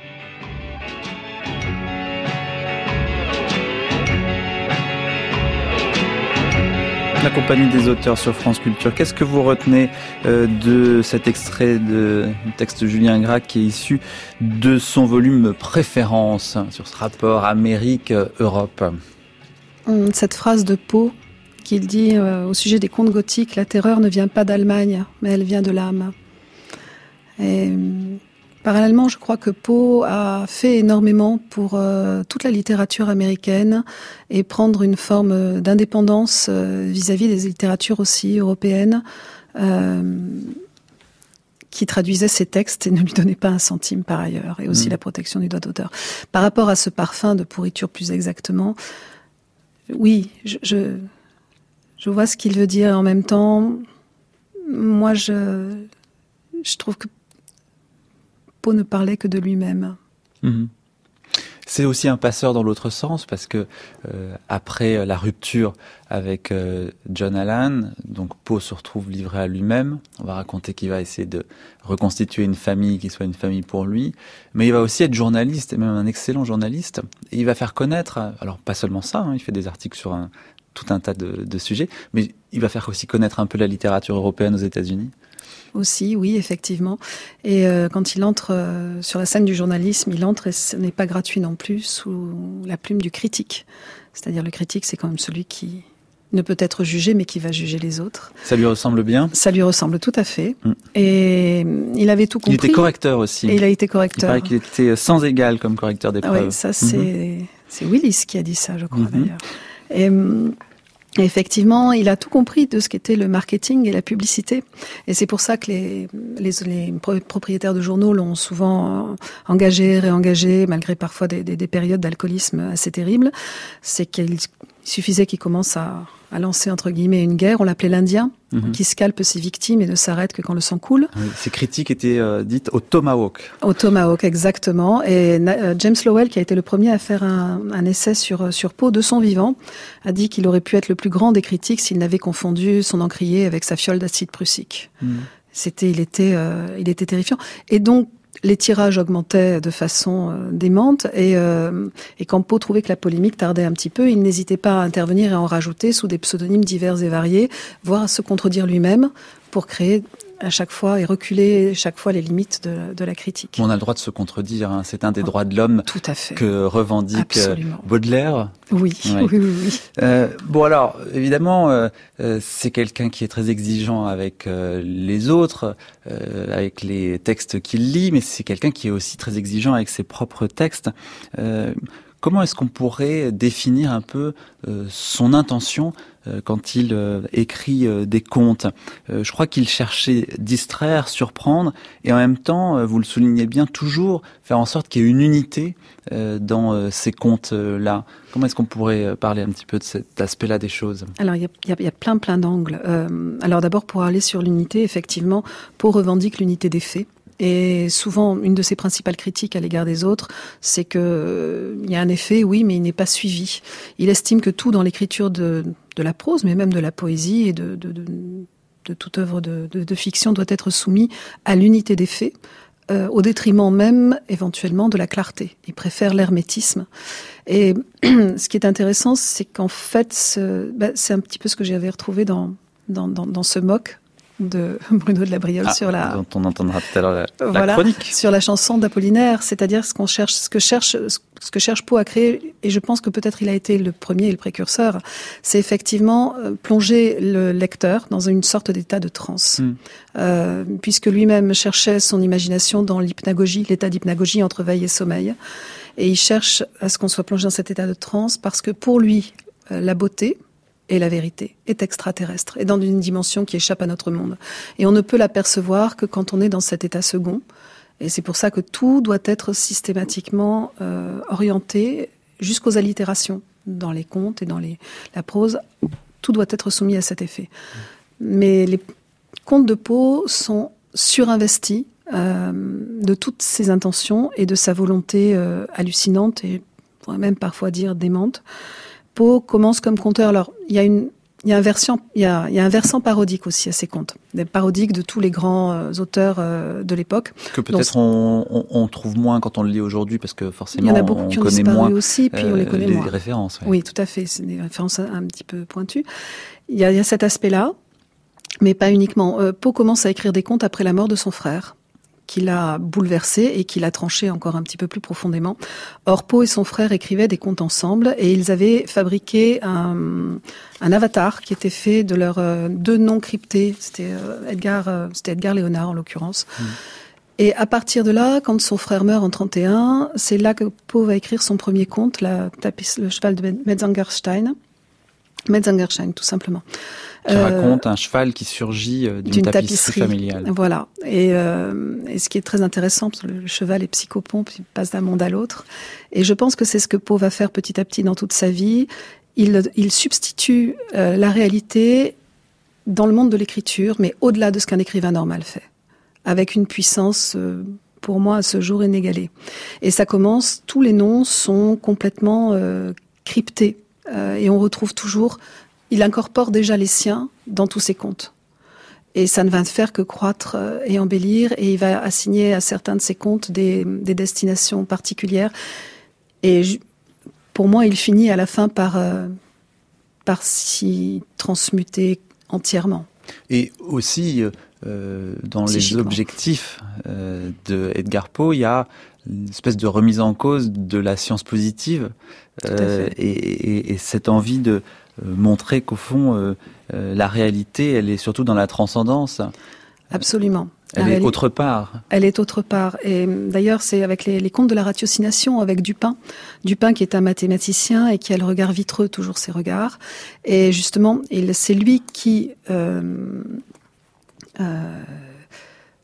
La compagnie des auteurs sur France Culture. Qu'est-ce que vous retenez euh, de cet extrait de texte de Julien Gracq qui est issu de son volume Préférence sur ce rapport Amérique-Europe ? Cette phrase de Poe qu'il dit euh, au sujet des contes gothiques, la terreur ne vient pas d'Allemagne, mais elle vient de l'âme. Et parallèlement, je crois que Poe a fait énormément pour euh, toute la littérature américaine et prendre une forme d'indépendance euh, vis-à-vis des littératures aussi européennes euh, qui traduisaient ses textes et ne lui donnaient pas un centime par ailleurs, et aussi mmh. la protection du droit d'auteur. Par rapport à ce parfum de pourriture plus exactement, oui, je, je, je vois ce qu'il veut dire. En même temps, moi, je, je trouve que Poe ne parlait que de lui-même. Mmh. C'est aussi un passeur dans l'autre sens parce que euh, après la rupture avec euh, John Allan, donc Poe se retrouve livré à lui-même. On va raconter qu'il va essayer de reconstituer une famille qui soit une famille pour lui, mais il va aussi être journaliste et même un excellent journaliste. Et il va faire connaître, alors pas seulement ça, hein, il fait des articles sur un, tout un tas de, de sujets, mais il va faire aussi connaître un peu la littérature européenne aux États-Unis. Aussi, oui, effectivement. Et euh, quand il entre euh, sur la scène du journalisme, il entre, et ce n'est pas gratuit non plus, sous la plume du critique. C'est-à-dire le critique, c'est quand même celui qui ne peut être jugé, mais qui va juger les autres. Ça lui ressemble bien ? Ça lui ressemble tout à fait. Mm. Et il avait tout compris. Il était correcteur aussi. Et il a été correcteur. Il paraît qu'il était sans égal comme correcteur d'épreuves. Oui, ça c'est, mm-hmm. c'est Willis qui a dit ça, je crois, mm-hmm. d'ailleurs. Et... Et effectivement, il a tout compris de ce qu'était le marketing et la publicité. Et c'est pour ça que les, les, les propriétaires de journaux l'ont souvent engagé, réengagé, malgré parfois des, des, des périodes d'alcoolisme assez terribles. C'est qu'il Il suffisait qu'il commence à, à lancer, entre guillemets, une guerre. On l'appelait l'Indien, mm-hmm. qui scalpe ses victimes et ne s'arrête que quand le sang coule. Oui, ces critiques étaient euh, dites au tomahawk. Au tomahawk, exactement. Et euh, James Lowell, qui a été le premier à faire un, un essai sur, sur Poe de son vivant, a dit qu'il aurait pu être le plus grand des critiques s'il n'avait confondu son encrier avec sa fiole d'acide prussique. Mm. C'était, il était, euh, il était terrifiant. Et donc, les tirages augmentaient de façon euh, démente et, euh, et quand Poe trouvait que la polémique tardait un petit peu, il n'hésitait pas à intervenir et à en rajouter sous des pseudonymes divers et variés, voire à se contredire lui-même pour créer à chaque fois et reculer chaque fois les limites de, de la critique. On a le droit de se contredire, hein. C'est un des droits de l'homme Tout à fait. que revendique Absolument. Baudelaire. Oui, ouais. oui, oui. oui. Euh, bon alors, évidemment, euh, euh, c'est quelqu'un qui est très exigeant avec euh, les autres, euh, avec les textes qu'il lit, mais c'est quelqu'un qui est aussi très exigeant avec ses propres textes. Euh, Comment est-ce qu'on pourrait définir un peu euh, son intention euh, quand il euh, écrit euh, des contes ? euh, Je crois qu'il cherchait distraire, surprendre, et en même temps, euh, vous le soulignez bien, toujours faire en sorte qu'il y ait une unité euh, dans euh, ces contes-là. Comment est-ce qu'on pourrait parler un petit peu de cet aspect-là des choses ? Alors, il y a, y, a, y a plein, plein d'angles. Euh, alors d'abord, pour aller sur l'unité, effectivement, Poe revendique l'unité des faits. Et souvent, une de ses principales critiques à l'égard des autres, c'est que euh, il y a un effet, oui, mais il n'est pas suivi. Il estime que tout dans l'écriture de, de la prose, mais même de la poésie et de, de, de, de toute œuvre de, de, de fiction doit être soumis à l'unité des faits, euh, au détriment même, éventuellement, de la clarté. Il préfère l'hermétisme. Et ce qui est intéressant, c'est qu'en fait, ce, bah, c'est un petit peu ce que j'avais retrouvé dans, dans, dans, dans ce moque de Bruno de la Briolle ah, sur la dont on entendra tout à l'heure la, voilà, la chronique sur la chanson d'Apollinaire, c'est-à-dire ce qu'on cherche, ce que cherche, ce que cherche Poe à créer, et je pense que peut-être il a été le premier et le précurseur, c'est effectivement euh, plonger le lecteur dans une sorte d'état de transe, mm. euh, puisque lui-même cherchait son imagination dans l'hypnagogie, l'état d'hypnagogie entre veille et sommeil, et il cherche à ce qu'on soit plongé dans cet état de transe parce que pour lui, euh, la beauté et la vérité est extraterrestre, et dans une dimension qui échappe à notre monde. Et on ne peut l'apercevoir que quand on est dans cet état second. Et c'est pour ça que tout doit être systématiquement euh, orienté jusqu'aux allitérations. Dans les contes et dans les, la prose, tout doit être soumis à cet effet. Mais les contes de Poe sont surinvestis euh, de toutes ses intentions et de sa volonté euh, hallucinante, et on pourrait même parfois dire démente. Poe commence comme conteur. Alors, il y a une, il y a un versant, il y a, il y a un versant parodique aussi à ces contes, des parodiques de tous les grands euh, auteurs euh, de l'époque. Que peut-être Donc, on, on, on trouve moins quand on le lit aujourd'hui, parce que forcément, il y en a beaucoup on qui ont connaît disparu moins aussi, puis euh, on les connaît les moins. références. Ouais. Oui, tout à fait. C'est des références un, un petit peu pointues. Il y a, il y a cet aspect-là, mais pas uniquement. Euh, Poe commence à écrire des contes après la mort de son frère, qui l'a bouleversé et qui l'a tranché encore un petit peu plus profondément. Or, Poe et son frère écrivaient des contes ensemble et ils avaient fabriqué un, un avatar qui était fait de leurs euh, deux noms cryptés. C'était euh, Edgar, euh, c'était Edgar Léonard en l'occurrence. Mmh. Et à partir de là, quand son frère meurt en trente et un, c'est là que Poe va écrire son premier conte, la tapis, le cheval de Metzengerstein. Metzengerstein, tout simplement. Qui euh, raconte un cheval qui surgit d'une, d'une tapisserie, tapisserie familiale. Voilà. Et, euh, et ce qui est très intéressant, parce que le cheval est psychopompe, il passe d'un monde à l'autre. Et je pense que c'est ce que Poe va faire petit à petit dans toute sa vie. Il, il substitue euh, la réalité dans le monde de l'écriture, mais au-delà de ce qu'un écrivain normal fait, avec une puissance, euh, pour moi, à ce jour inégalée. Et ça commence, tous les noms sont complètement euh, cryptés. Euh, et on retrouve toujours... Il incorpore déjà les siens dans tous ses contes. Et ça ne va faire que croître et embellir. Et il va assigner à certains de ses contes des, des destinations particulières. Et je, pour moi, il finit à la fin par, euh, par s'y transmuter entièrement. Et aussi, euh, dans les objectifs euh, de Edgar Poe, il y a une espèce de remise en cause de la science positive euh, et, et, et cette envie de montrer qu'au fond, euh, euh, la réalité, elle est surtout dans la transcendance. Absolument. Elle Alors, est elle autre part. Elle est autre part. Et d'ailleurs, c'est avec les, les contes de la ratiocination, avec Dupin. Dupin qui est un mathématicien et qui a le regard vitreux, toujours ses regards. Et justement, il, c'est lui qui... Euh, euh,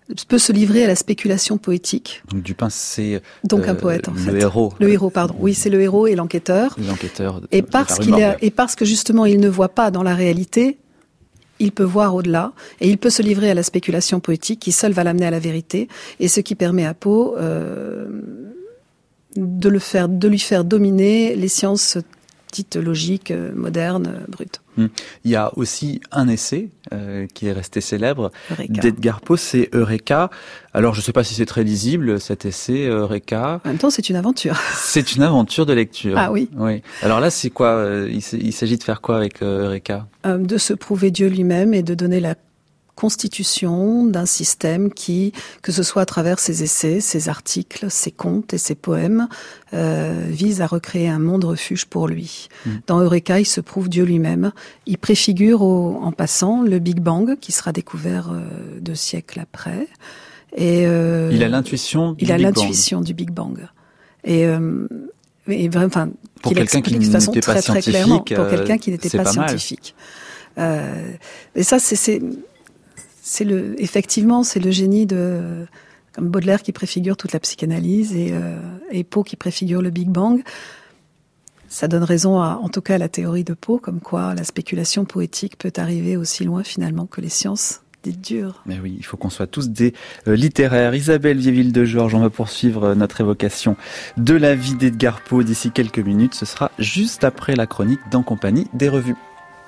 peut se livrer à la spéculation poétique. Donc Dupin, c'est donc euh, un poète en le fait. Le héros. Le héros, pardon. Oui, c'est le héros et l'enquêteur. L'enquêteur. De, et de parce la qu'il a, et parce que justement il ne voit pas dans la réalité, il peut voir au-delà et il peut se livrer à la spéculation poétique qui seule va l'amener à la vérité et ce qui permet à Poe euh, de le faire, de lui faire dominer les sciences dites logiques, modernes, brutes. Hum. Il y a aussi un essai euh, qui est resté célèbre Eureka. d'Edgar Poe, c'est Eureka. Alors je ne sais pas si c'est très lisible cet essai Eureka. En même temps, c'est une aventure. C'est une aventure de lecture. Ah oui. Oui. Alors là, c'est quoi euh, il, il s'agit de faire quoi avec euh, Eureka? euh, De se prouver Dieu lui-même et de donner la constitution d'un système qui, que ce soit à travers ses essais, ses articles, ses contes et ses poèmes, euh, vise à recréer un monde refuge pour lui. Mmh. Dans Eureka, il se prouve Dieu lui-même. Il préfigure au, en passant le Big Bang qui sera découvert euh, deux siècles après. Et euh, il a l'intuition du il a Big l'intuition Bang. du Big Bang. Et, euh, et enfin, pour qu'il quelqu'un explique qui de façon n'était très pas très scientifique, clairement. Pour quelqu'un qui n'était c'est pas, pas scientifique. Euh, et ça, c'est, c'est C'est le, effectivement, c'est le génie de, comme Baudelaire qui préfigure toute la psychanalyse et, euh, et Poe qui préfigure le Big Bang. Ça donne raison à, en tout cas, à la théorie de Poe, comme quoi la spéculation poétique peut arriver aussi loin finalement que les sciences dites dures. Mais oui, il faut qu'on soit tous des euh, littéraires. Isabelle Viéville-de-Georges, on va poursuivre euh, notre évocation de la vie d'Edgar Poe d'ici quelques minutes. Ce sera juste après la chronique d'En compagnie des revues.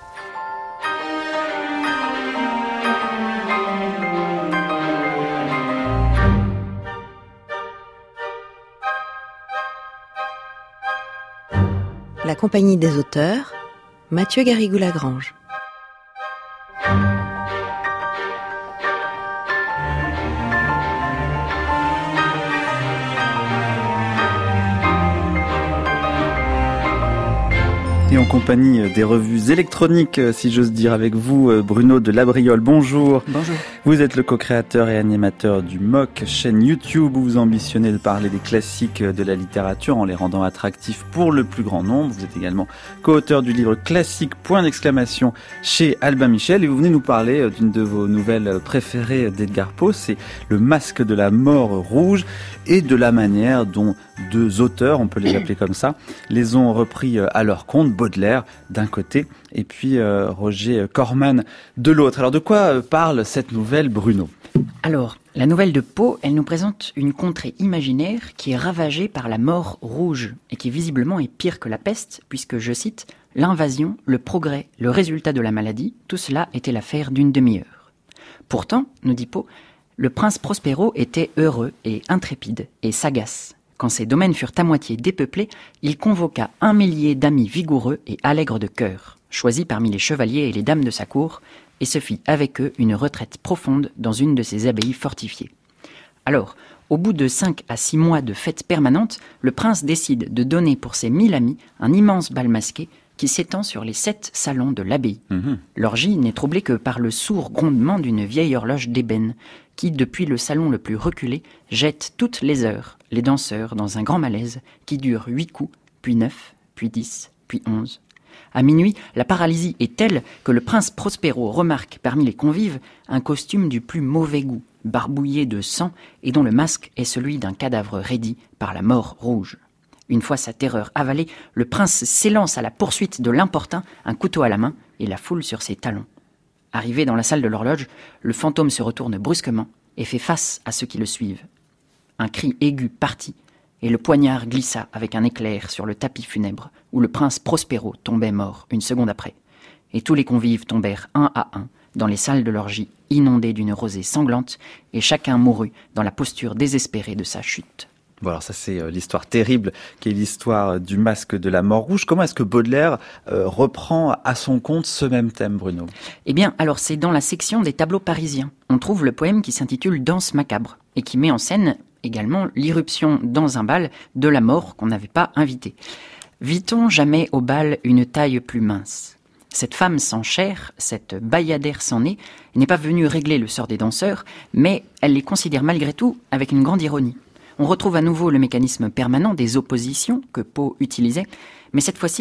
La compagnie des auteurs, Mathieu Garrigou-Lagrange. Et en compagnie des revues électroniques, si j'ose dire, avec vous, Bruno de Labriole. Bonjour. Bonjour. Vous êtes le co-créateur et animateur du M O C, chaîne YouTube où vous ambitionnez de parler des classiques de la littérature en les rendant attractifs pour le plus grand nombre. Vous êtes également co-auteur du livre Classique, point d'exclamation, chez Albin Michel. Et vous venez nous parler d'une de vos nouvelles préférées d'Edgar Poe, c'est Le Masque de la Mort Rouge, et de la manière dont deux auteurs, on peut les appeler comme ça, les ont repris à leur compte. Baudelaire d'un côté et puis euh, Roger Corman de l'autre. Alors de quoi parle cette nouvelle, Bruno ? Alors, la nouvelle de Poe, elle nous présente une contrée imaginaire qui est ravagée par la mort rouge et qui visiblement est pire que la peste puisque, je cite, « l'invasion, le progrès, le résultat de la maladie, tout cela était l'affaire d'une demi-heure. » Pourtant, nous dit Poe, le prince Prospero était heureux et intrépide et sagace. Quand ses domaines furent à moitié dépeuplés, il convoqua un millier d'amis vigoureux et allègres de cœur, choisis parmi les chevaliers et les dames de sa cour, et se fit avec eux une retraite profonde dans une de ses abbayes fortifiées. Alors, au bout de cinq à six mois de fêtes permanentes, le prince décide de donner pour ses mille amis un immense bal masqué qui s'étend sur les sept salons de l'abbaye. Mmh. L'orgie n'est troublée que par le sourd grondement d'une vieille horloge d'ébène qui, depuis le salon le plus reculé, jette toutes les heures les danseurs dans un grand malaise qui dure huit coups, puis neuf, puis dix, puis onze. À minuit, la paralysie est telle que le prince Prospero remarque parmi les convives un costume du plus mauvais goût, barbouillé de sang et dont le masque est celui d'un cadavre raidi par la mort rouge. Une fois sa terreur avalée, le prince s'élance à la poursuite de l'importun, un couteau à la main et la foule sur ses talons. Arrivé dans la salle de l'horloge, le fantôme se retourne brusquement et fait face à ceux qui le suivent. Un cri aigu partit, et le poignard glissa avec un éclair sur le tapis funèbre, où le prince Prospero tombait mort une seconde après. Et tous les convives tombèrent un à un dans les salles de l'orgie, inondées d'une rosée sanglante, et chacun mourut dans la posture désespérée de sa chute. Bon, alors ça c'est l'histoire terrible qui est l'histoire du masque de la mort rouge. Comment est-ce que Baudelaire euh, reprend à son compte ce même thème, Bruno ? Eh bien, alors c'est dans la section des tableaux parisiens. On trouve le poème qui s'intitule « Danse macabre » et qui met en scène également l'irruption dans un bal de la mort qu'on n'avait pas invitée. Vit-on jamais au bal une taille plus mince ? Cette femme sans chair, cette bayadère sans nez, n'est pas venue régler le sort des danseurs, mais elle les considère malgré tout avec une grande ironie. On retrouve à nouveau le mécanisme permanent des oppositions que Poe utilisait, mais cette fois-ci,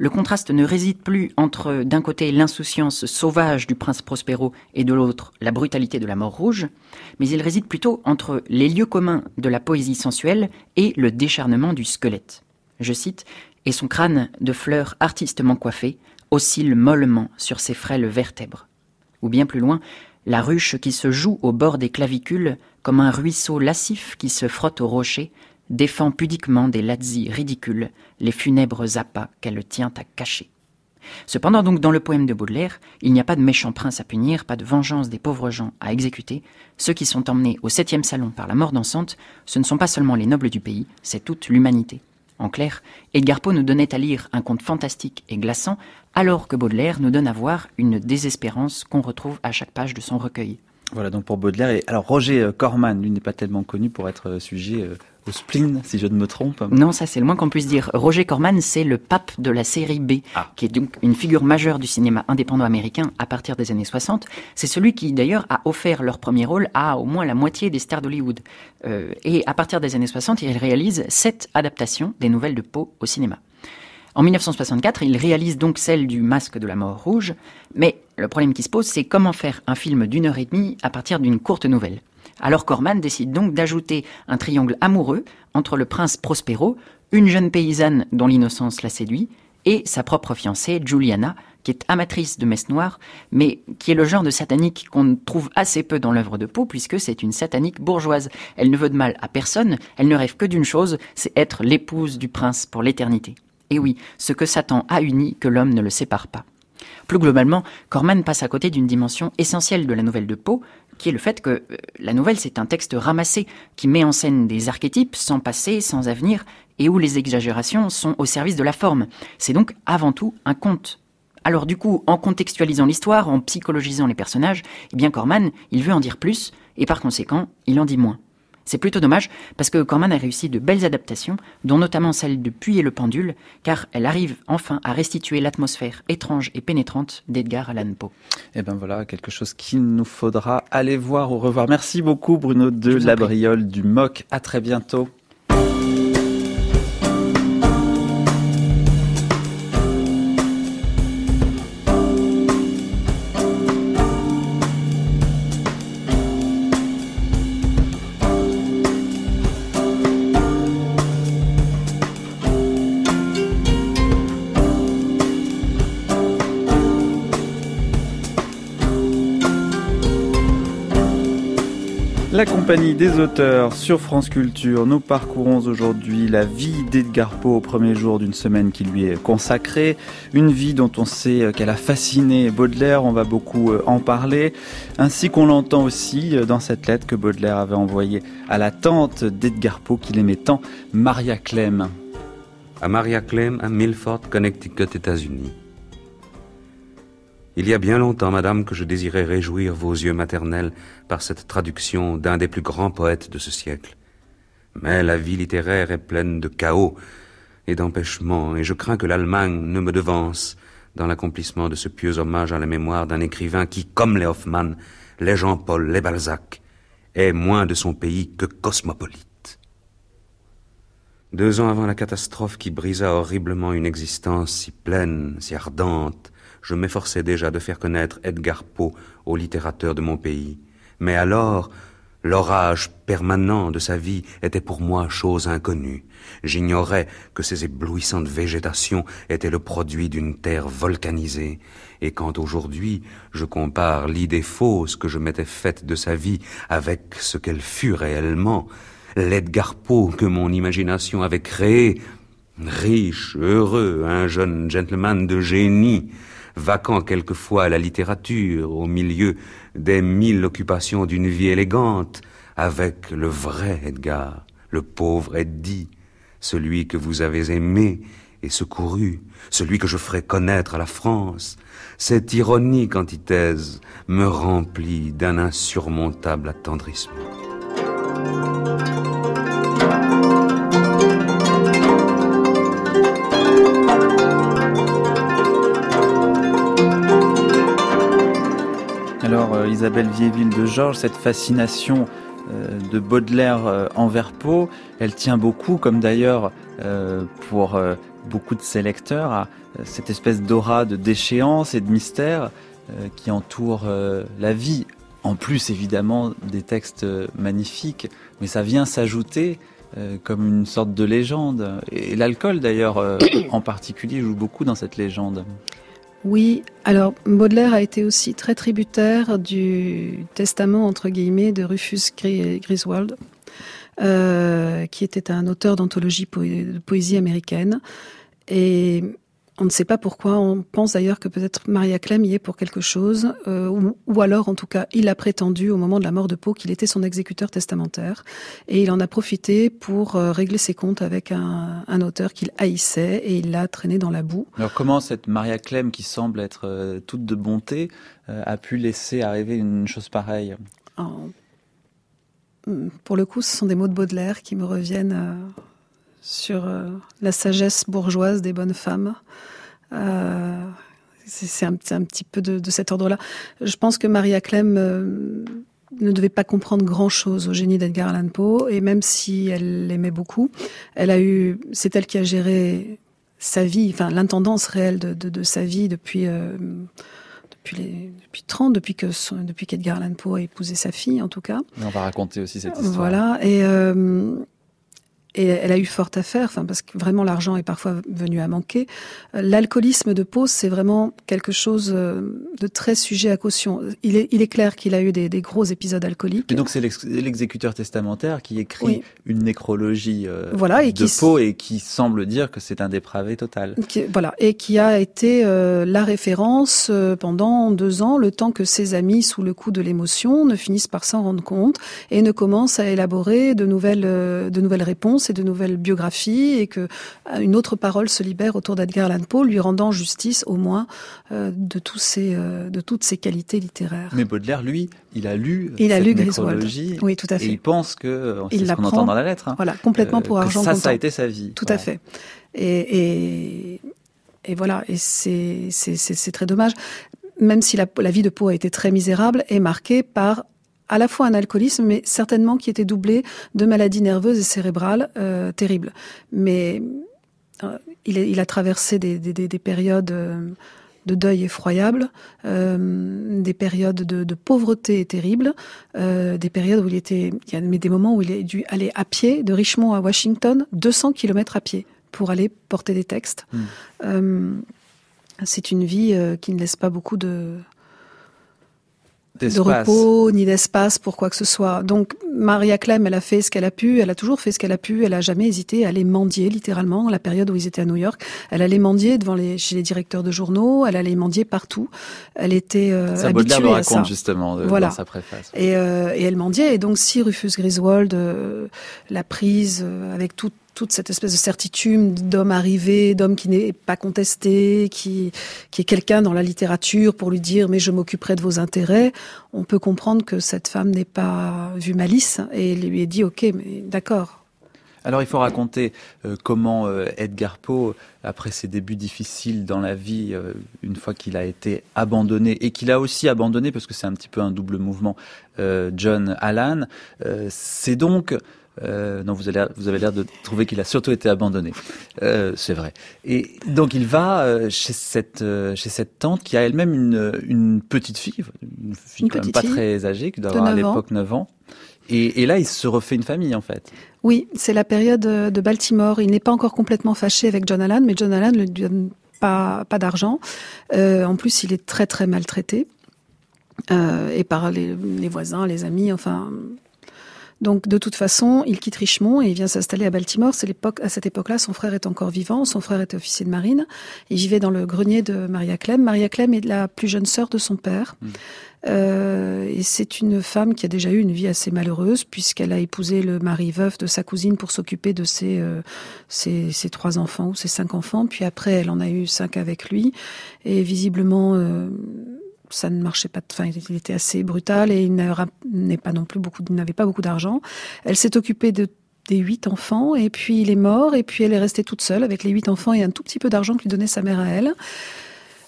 le contraste ne réside plus entre, d'un côté, l'insouciance sauvage du prince Prospero et de l'autre, la brutalité de la mort rouge, mais il réside plutôt entre les lieux communs de la poésie sensuelle et le décharnement du squelette. Je cite, « Et son crâne de fleurs artistement coiffé oscille mollement sur ses frêles vertèbres. » Ou bien plus loin, « La ruche qui se joue au bord des clavicules comme un ruisseau lascif qui se frotte au rocher défend pudiquement des lazzi ridicules les funèbres appâts qu'elle tient à cacher. » Cependant donc dans le poème de Baudelaire, il n'y a pas de méchant prince à punir, pas de vengeance des pauvres gens à exécuter. Ceux qui sont emmenés au septième salon par la mort dansante, ce ne sont pas seulement les nobles du pays, c'est toute l'humanité. En clair, Edgar Poe nous donnait à lire un conte fantastique et glaçant, alors que Baudelaire nous donne à voir une désespérance qu'on retrouve à chaque page de son recueil. Voilà donc pour Baudelaire. Et alors Roger Corman, lui n'est pas tellement connu pour être sujet au spleen, si je ne me trompe. Non, ça c'est le moins qu'on puisse dire. Roger Corman, c'est le pape de la série B, ah. qui est donc une figure majeure du cinéma indépendant américain à partir des années soixante. C'est celui qui d'ailleurs a offert leur premier rôle à au moins la moitié des stars d'Hollywood. Euh, et à partir des années soixante, il réalise sept adaptations des nouvelles de Poe au cinéma. En dix-neuf cent soixante-quatre, il réalise donc celle du Masque de la Mort Rouge, mais le problème qui se pose, c'est comment faire un film d'une heure et demie à partir d'une courte nouvelle. Alors Corman décide donc d'ajouter un triangle amoureux entre le prince Prospero, une jeune paysanne dont l'innocence la séduit, et sa propre fiancée, Juliana, qui est amatrice de messe noire, mais qui est le genre de satanique qu'on trouve assez peu dans l'œuvre de Poe, puisque c'est une satanique bourgeoise. Elle ne veut de mal à personne, elle ne rêve que d'une chose, c'est être l'épouse du prince pour l'éternité. Et oui, ce que Satan a uni, que l'homme ne le sépare pas. Plus globalement, Corman passe à côté d'une dimension essentielle de la nouvelle de Poe, qui est le fait que euh, la nouvelle, c'est un texte ramassé, qui met en scène des archétypes sans passé, sans avenir, et où les exagérations sont au service de la forme. C'est donc avant tout un conte. Alors du coup, en contextualisant l'histoire, en psychologisant les personnages, eh bien Corman, il veut en dire plus, et par conséquent, il en dit moins. C'est plutôt dommage, parce que Corman a réussi de belles adaptations, dont notamment celle de Puy et le pendule, car elle arrive enfin à restituer l'atmosphère étrange et pénétrante d'Edgar Allan Poe. Et ben voilà, quelque chose qu'il nous faudra aller voir ou revoir. Merci beaucoup Bruno de La Briole du M O C. À très bientôt. La compagnie des auteurs sur France Culture, nous parcourons aujourd'hui la vie d'Edgar Poe au premier jour d'une semaine qui lui est consacrée. Une vie dont on sait qu'elle a fasciné Baudelaire, on va beaucoup en parler, ainsi qu'on l'entend aussi dans cette lettre que Baudelaire avait envoyée à la tante d'Edgar Poe qu'il aimait tant, Maria Clem. À Maria Clem, à Milford, Connecticut, États-Unis. Il y a bien longtemps, madame, que je désirais réjouir vos yeux maternels par cette traduction d'un des plus grands poètes de ce siècle. Mais la vie littéraire est pleine de chaos et d'empêchements, et je crains que l'Allemagne ne me devance dans l'accomplissement de ce pieux hommage à la mémoire d'un écrivain qui, comme les Hoffmann, les Jean-Paul, les Balzac, est moins de son pays que cosmopolite. Deux ans avant la catastrophe qui brisa horriblement une existence si pleine, si ardente, je m'efforçais déjà de faire connaître Edgar Poe aux littérateurs de mon pays. Mais alors, l'orage permanent de sa vie était pour moi chose inconnue. J'ignorais que ces éblouissantes végétations étaient le produit d'une terre volcanisée. Et quand aujourd'hui, je compare l'idée fausse que je m'étais faite de sa vie avec ce qu'elle fut réellement, l'Edgar Poe que mon imagination avait créé, riche, heureux, un jeune gentleman de génie, vacant quelquefois à la littérature, au milieu des mille occupations d'une vie élégante, avec le vrai Edgar, le pauvre Eddie, celui que vous avez aimé et secouru, celui que je ferai connaître à la France. Cette ironique antithèse me remplit d'un insurmontable attendrissement. Alors euh, Isabelle Vieilleville de Georges, cette fascination euh, de Baudelaire euh, envers Poe, elle tient beaucoup, comme d'ailleurs euh, pour euh, beaucoup de ses lecteurs à cette espèce d'aura de déchéance et de mystère euh, qui entoure euh, la vie. En plus, évidemment, des textes magnifiques, mais ça vient s'ajouter euh, comme une sorte de légende. Et l'alcool, d'ailleurs, euh, en particulier, joue beaucoup dans cette légende. Oui, alors Baudelaire a été aussi très tributaire du testament, entre guillemets, de Rufus Griswold, euh, qui était un auteur d'anthologie po- de poésie américaine. Et on ne sait pas pourquoi, on pense d'ailleurs que peut-être Maria Clem y est pour quelque chose, euh, ou, ou alors en tout cas il a prétendu au moment de la mort de Poe qu'il était son exécuteur testamentaire, et il en a profité pour euh, régler ses comptes avec un, un auteur qu'il haïssait, et il l'a traîné dans la boue. Alors comment cette Maria Clem, qui semble être euh, toute de bonté, euh, a pu laisser arriver une chose pareille ? En... Pour le coup, ce sont des mots de Baudelaire qui me reviennent... Euh... sur euh, la sagesse bourgeoise des bonnes femmes. Euh, c'est, c'est, un, c'est un petit peu de, de cet ordre-là. Je pense que Maria Clem euh, ne devait pas comprendre grand-chose au génie d'Edgar Allan Poe, et même si elle l'aimait beaucoup, elle a eu, c'est elle qui a géré sa vie, enfin l'intendance réelle de, de, de sa vie depuis... Euh, Depuis, les, depuis trente, depuis, que son, depuis qu'Edgar Allan Poe a épousé sa fille, en tout cas. Et on va raconter aussi cette histoire. Voilà, et... Euh, Et elle a eu fort à faire, enfin, parce que vraiment l'argent est parfois venu à manquer. L'alcoolisme de Poe, c'est vraiment quelque chose de très sujet à caution. Il est, il est clair qu'il a eu des, des gros épisodes alcooliques. Et donc c'est l'ex- l'exécuteur testamentaire qui écrit oui. une nécrologie euh, voilà, et de qui, Poe et qui semble dire que c'est un dépravé total. Qui, voilà, et qui a été euh, la référence euh, pendant deux ans, le temps que ses amis, sous le coup de l'émotion, ne finissent par s'en rendre compte et ne commencent à élaborer de nouvelles, euh, de nouvelles réponses et de nouvelles biographies, et que une autre parole se libère autour d'Edgar Allan Poe, lui rendant justice au moins euh, de tous ces, euh, de toutes ses qualités littéraires. Mais Baudelaire, lui, il a lu il cette a lu nécrologie, oui, tout à fait. Et il pense que, c'est il ce qu'on entend dans la lettre, hein, voilà, complètement pour euh, argent ça, comptant. ça a été sa vie. Tout voilà. à fait. Et, et, et voilà, et c'est, c'est, c'est, c'est très dommage. Même si la, la vie de Poe a été très misérable, est marquée par à la fois un alcoolisme, mais certainement qui était doublé de maladies nerveuses et cérébrales euh, terribles. Mais euh, il, est, il a traversé des, des, des, des périodes euh, de deuil effroyables, euh, des périodes de, de pauvreté terribles, euh, des périodes où il était, il y a des moments où il a dû aller à pied de Richmond à Washington, deux cents kilomètres à pied pour aller porter des textes. Mmh. Euh, c'est une vie euh, qui ne laisse pas beaucoup de de repos, ni d'espace pour quoi que ce soit. Donc, Maria Clem, elle a fait ce qu'elle a pu, elle a toujours fait ce qu'elle a pu, elle a jamais hésité à aller mendier, littéralement, la période où ils étaient à New York. Elle allait mendier devant les, chez les directeurs de journaux, elle allait mendier partout. Elle était euh, ça, habituée Baudelaire le à raconte ça. justement de, voilà. dans sa préface. Et, euh, et elle mendiait, et donc si Rufus Griswold euh, l'a prise euh, avec toute toute cette espèce de certitude d'homme arrivé, d'homme qui n'est pas contesté, qui, qui est quelqu'un dans la littérature pour lui dire « mais je m'occuperai de vos intérêts », on peut comprendre que cette femme n'ait pas vu malice et lui ait dit « ok, mais d'accord ». Alors il faut raconter euh, comment euh, Edgar Poe, après ses débuts difficiles dans la vie, euh, une fois qu'il a été abandonné, et qu'il a aussi abandonné, parce que c'est un petit peu un double mouvement, euh, John Allan, euh, c'est donc... Euh, non, vous avez, l'air, vous avez l'air de trouver qu'il a surtout été abandonné. Euh, c'est vrai. Et donc il va euh, chez cette euh, chez cette tante qui a elle-même une une petite fille, une fille une quand même petite pas fille très âgée, qui doit avoir à l'époque neuf ans. Et, et là, il se refait une famille en fait. Oui, c'est la période de Baltimore. Il n'est pas encore complètement fâché avec John Allan, mais John Allan ne lui donne pas pas d'argent. Euh, en plus, il est très très maltraité euh, et par les, les voisins, les amis, enfin. Donc, de toute façon, il quitte Richmond et il vient s'installer à Baltimore. C'est l'époque, à cette époque-là, son frère est encore vivant. Son frère était officier de marine. Il vivait dans le grenier de Maria Clem. Maria Clem est la plus jeune sœur de son père. Mmh. Euh, et c'est une femme qui a déjà eu une vie assez malheureuse puisqu'elle a épousé le mari veuf de sa cousine pour s'occuper de ses, euh, ses, ses trois enfants ou ses cinq enfants. Puis après, elle en a eu cinq avec lui. Et visiblement... Euh, ça ne marchait pas, enfin, il était assez brutal et il n'avait pas non plus beaucoup, il n'avait pas beaucoup d'argent. Elle s'est occupée de, des huit enfants et puis il est mort et puis elle est restée toute seule avec les huit enfants et un tout petit peu d'argent que lui donnait sa mère à elle.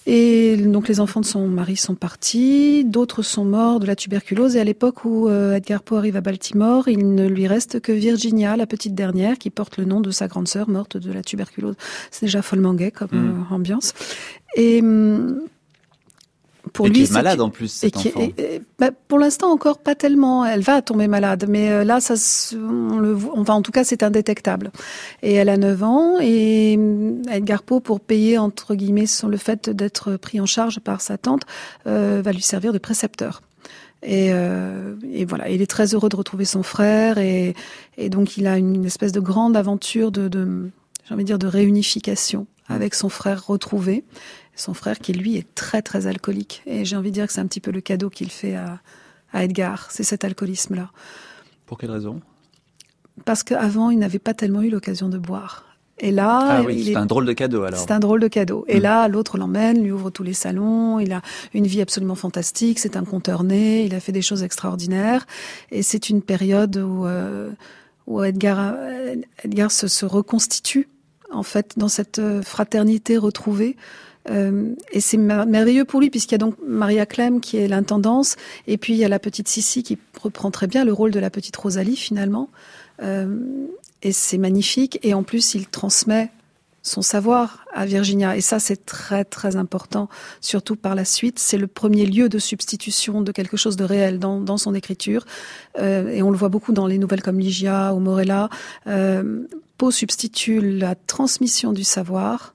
Et donc les enfants de son mari sont partis, d'autres sont morts de la tuberculose. Et à l'époque où euh, Edgar Poe arrive à Baltimore, il ne lui reste que Virginia, la petite dernière, qui porte le nom de sa grande sœur morte de la tuberculose. C'est déjà follement gay comme mmh. euh, ambiance. Et hum, pour et lui, qui est malade en plus, cet qui, enfant. Et, et, bah, pour l'instant encore pas tellement. Elle va tomber malade, mais euh, là, ça, on le, enfin en tout cas, c'est indétectable. Et elle a neuf ans, et Edgar Poe, pour payer entre guillemets sur le fait d'être pris en charge par sa tante, euh, va lui servir de précepteur. Et, euh, et voilà, il est très heureux de retrouver son frère, et, et donc il a une espèce de grande aventure de, de j'ai envie de dire, de réunification avec son frère retrouvé. Son frère qui, lui, est très, très alcoolique. Et j'ai envie de dire que c'est un petit peu le cadeau qu'il fait à, à Edgar, c'est cet alcoolisme-là. Pour quelle raison ? Parce qu'avant, il n'avait pas tellement eu l'occasion de boire. Et là... Ah oui, il c'est est... un drôle de cadeau, alors. C'est un drôle de cadeau. Et mmh. là, l'autre l'emmène, lui ouvre tous les salons, il a une vie absolument fantastique, c'est un conteur né, il a fait des choses extraordinaires. Et c'est une période où, euh, où Edgar, Edgar se, se reconstitue, en fait, dans cette fraternité retrouvée. Euh, et c'est merveilleux pour lui, puisqu'il y a donc Maria Clem qui est l'intendance, et puis il y a la petite Sissi qui reprend très bien le rôle de la petite Rosalie finalement, euh, et c'est magnifique. Et en plus il transmet son savoir à Virginia, et ça c'est très très important, surtout par la suite. C'est le premier lieu de substitution de quelque chose de réel dans, dans son écriture, euh, et on le voit beaucoup dans les nouvelles comme Ligia ou Morella. euh, Poe substitue la transmission du savoir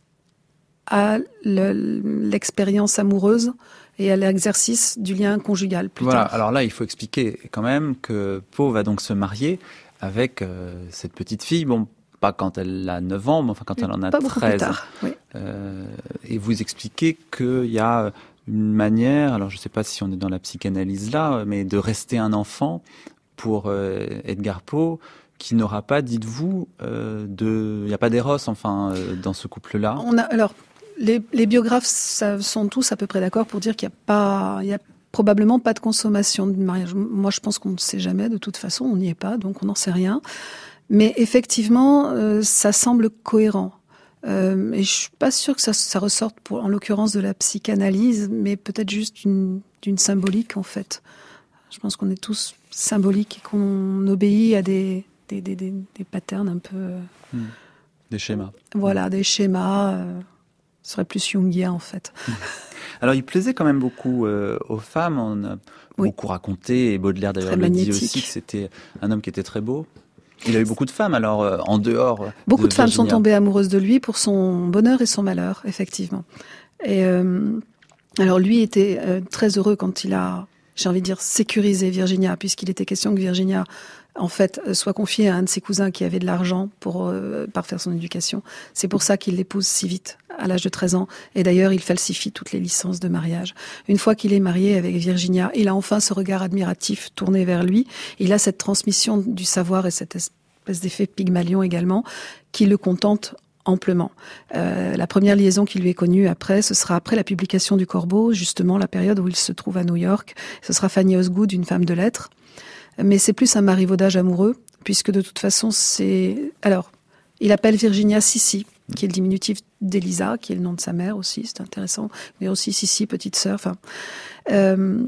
à le, l'expérience amoureuse et à l'exercice du lien conjugal plus voilà, tard. Alors là, il faut expliquer quand même que Poe va donc se marier avec euh, cette petite fille, bon, pas quand elle a neuf ans, mais enfin quand mais elle en a pas beaucoup treize. Plus tard, oui. Euh, et vous expliquez qu'il y a une manière, alors je ne sais pas si on est dans la psychanalyse là, mais de rester un enfant pour euh, Edgar Poe, qui n'aura pas, dites-vous, euh, de, il n'y a pas d'éros, enfin, euh, dans ce couple-là. On a alors. Les, les biographes ça, sont tous à peu près d'accord pour dire qu'il n'y a pas, il y a probablement pas de consommation de mariage. Moi, je pense qu'on ne sait jamais, de toute façon, on n'y est pas, donc on n'en sait rien. Mais effectivement, euh, ça semble cohérent. Euh, et je suis pas sûre que ça, ça ressorte, pour, en l'occurrence, de la psychanalyse, mais peut-être juste une, d'une symbolique, en fait. Je pense qu'on est tous symboliques et qu'on obéit à des, des, des, des, des patterns un peu... Euh, mmh. Des schémas. Voilà, mmh. des schémas... Euh, Ce serait plus jungien, en fait. Alors, il plaisait quand même beaucoup euh, aux femmes. On a oui. beaucoup raconté, et Baudelaire d'ailleurs le dit aussi, que c'était un homme qui était très beau. Il a eu beaucoup de femmes, alors, euh, en dehors Beaucoup de, de femmes Virginia. sont tombées amoureuses de lui pour son bonheur et son malheur, effectivement. Et euh, alors, lui était euh, très heureux quand il a, j'ai envie de dire, sécurisé Virginia, puisqu'il était question que Virginia... en fait, soit confiée à un de ses cousins qui avait de l'argent pour euh, parfaire son éducation. C'est pour ça qu'il l'épouse si vite, à l'âge de treize ans. Et d'ailleurs, il falsifie toutes les licences de mariage. Une fois qu'il est marié avec Virginia, il a enfin ce regard admiratif tourné vers lui. Il a cette transmission du savoir et cette espèce d'effet Pygmalion également, qui le contente amplement. Euh, la première liaison qui lui est connue après, ce sera après la publication du Corbeau, justement la période où il se trouve à New York. Ce sera Fanny Osgood, une femme de lettres. Mais c'est plus un marivaudage amoureux, puisque de toute façon, c'est... Alors, il appelle Virginia Sissi, qui est le diminutif d'Elisa, qui est le nom de sa mère aussi, c'est intéressant. Mais aussi Sissi, petite sœur, enfin... Euh...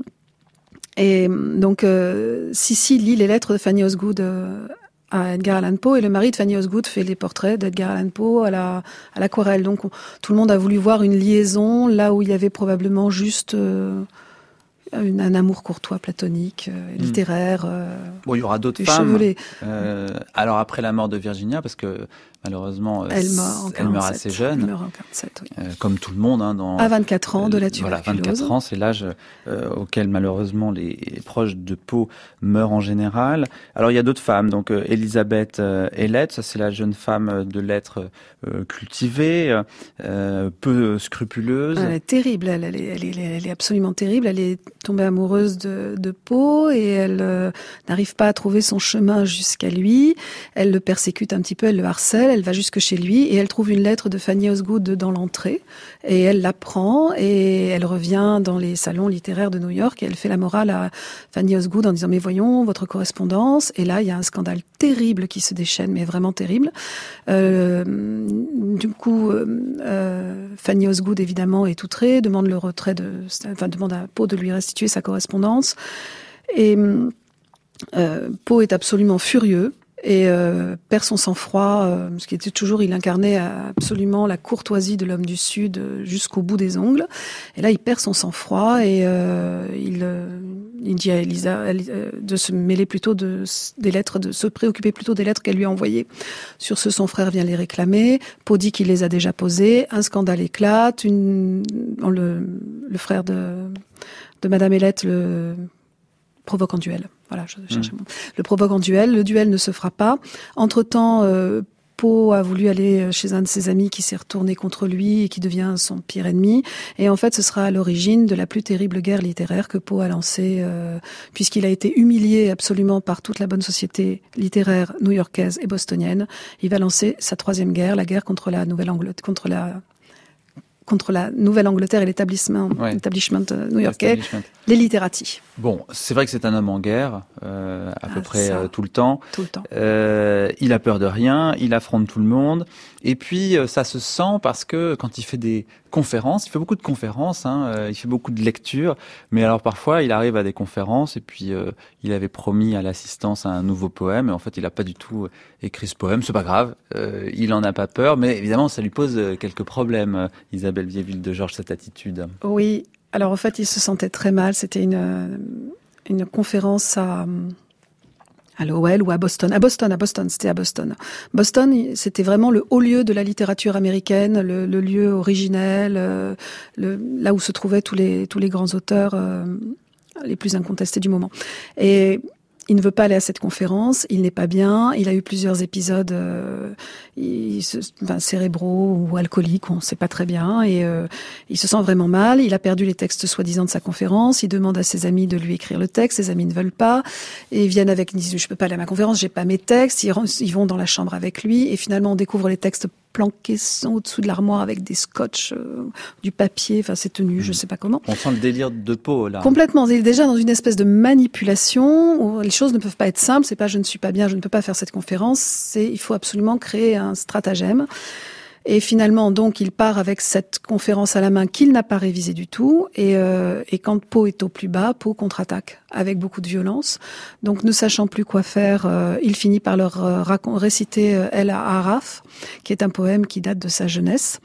Et donc, euh, Sissi lit les lettres de Fanny Osgood euh, à Edgar Allan Poe, et le mari de Fanny Osgood fait les portraits d'Edgar Allan Poe à, la, à l'aquarelle. Donc, on, tout le monde a voulu voir une liaison, là où il y avait probablement juste... Euh, Une, un amour courtois, platonique, euh, littéraire. Euh, bon, il y aura d'autres femmes. Euh, alors après la mort de Virginia, parce que malheureusement, elle meurt, en elle meurt assez jeune. Elle meurt en quarante-sept, oui. Euh, comme tout le monde. Hein, dans, à vingt-quatre ans de la tuberculose. Voilà, vingt-quatre ans, c'est l'âge euh, auquel malheureusement les, les proches de Poe meurent en général. Alors il y a d'autres femmes, donc euh, Elisabeth euh, Ellet, ça c'est la jeune femme de lettres euh, cultivée, euh, peu scrupuleuse. Elle est terrible, elle, elle, est, elle, est, elle est absolument terrible. Elle est tombée amoureuse de, de Poe et elle euh, n'arrive pas à trouver son chemin jusqu'à lui. Elle le persécute un petit peu, elle le harcèle, elle va jusque chez lui et elle trouve une lettre de Fanny Osgood dans l'entrée et elle la prend et elle revient dans les salons littéraires de New York et elle fait la morale à Fanny Osgood en disant « Mais voyons, votre correspondance ». Et là, il y a un scandale terrible qui se déchaîne, mais vraiment terrible. Euh, du coup, euh, Fanny Osgood, évidemment, est outrée, demande le retrait de... Enfin, demande à Poe de lui restituer sa correspondance. Et euh, Poe est absolument furieux et euh, perd son sang-froid, euh, parce qu'il était toujours, il incarnait absolument la courtoisie de l'homme du Sud euh, jusqu'au bout des ongles. Et là, il perd son sang-froid et euh, il, euh, il dit à Elisa euh, de se mêler plutôt de, des lettres, de se préoccuper plutôt des lettres qu'elle lui a envoyées. Sur ce, son frère vient les réclamer. Poe dit qu'il les a déjà posées. Un scandale éclate. Une, le, le frère de, de Madame Hélène le provoque en duel. Voilà, je cherchais mmh. mon... Le provoque en duel. Le duel ne se fera pas. Entre-temps, euh, Poe a voulu aller chez un de ses amis qui s'est retourné contre lui et qui devient son pire ennemi. Et en fait, ce sera à l'origine de la plus terrible guerre littéraire que Poe a lancée, euh, puisqu'il a été humilié absolument par toute la bonne société littéraire new-yorkaise et bostonienne. Il va lancer sa troisième guerre, la guerre contre la Nouvelle-Angleterre, contre la contre la Nouvelle-Angleterre et l'établissement, ouais. l'établissement new-yorkais, les littératies. Bon, c'est vrai que c'est un homme en guerre, euh, à ah, peu près euh, tout le temps. Tout le temps. Euh, il a peur de rien, il affronte tout le monde. Et puis, euh, ça se sent parce que quand il fait des conférences, il fait beaucoup de conférences, hein, euh, il fait beaucoup de lectures. Mais alors parfois, il arrive à des conférences et puis euh, il avait promis à l'assistance un nouveau poème. Et en fait, il n'a pas du tout écrit ce poème. C'est pas grave, euh, il en a pas peur. Mais évidemment, ça lui pose quelques problèmes, euh, Isabelle Vieilleville de Georges, cette attitude. Oui. Alors en fait, il se sentait très mal. C'était une une conférence à à l'O L ou à Boston. À Boston, à Boston, c'était à Boston. Boston, c'était vraiment le haut lieu de la littérature américaine, le, le lieu originel, euh, le, là où se trouvaient tous les tous les grands auteurs euh, les plus incontestés du moment. Et il ne veut pas aller à cette conférence, il n'est pas bien, il a eu plusieurs épisodes euh, il se, enfin, cérébraux ou alcooliques, on ne sait pas très bien, et euh, il se sent vraiment mal, il a perdu les textes soi-disant de sa conférence, il demande à ses amis de lui écrire le texte, ses amis ne veulent pas, et ils viennent avec, ils disent « je peux pas aller à ma conférence, j'ai pas mes textes », ils, ils vont dans la chambre avec lui, et finalement on découvre les textes planqués au-dessous de l'armoire avec des scotch, euh, du papier, enfin c'est tenu, mmh. je sais pas comment. On sent le délire de Poe là. Complètement, il est déjà dans une espèce de manipulation où les choses ne peuvent pas être simples, c'est pas je ne suis pas bien, je ne peux pas faire cette conférence, c'est il faut absolument créer un stratagème. Et finalement, donc, il part avec cette conférence à la main qu'il n'a pas révisée du tout. Et, euh, et quand Poe est au plus bas, Poe contre-attaque avec beaucoup de violence. Donc, ne sachant plus quoi faire, euh, il finit par leur euh, réciter euh, El Araf, qui est un poème qui date de sa jeunesse.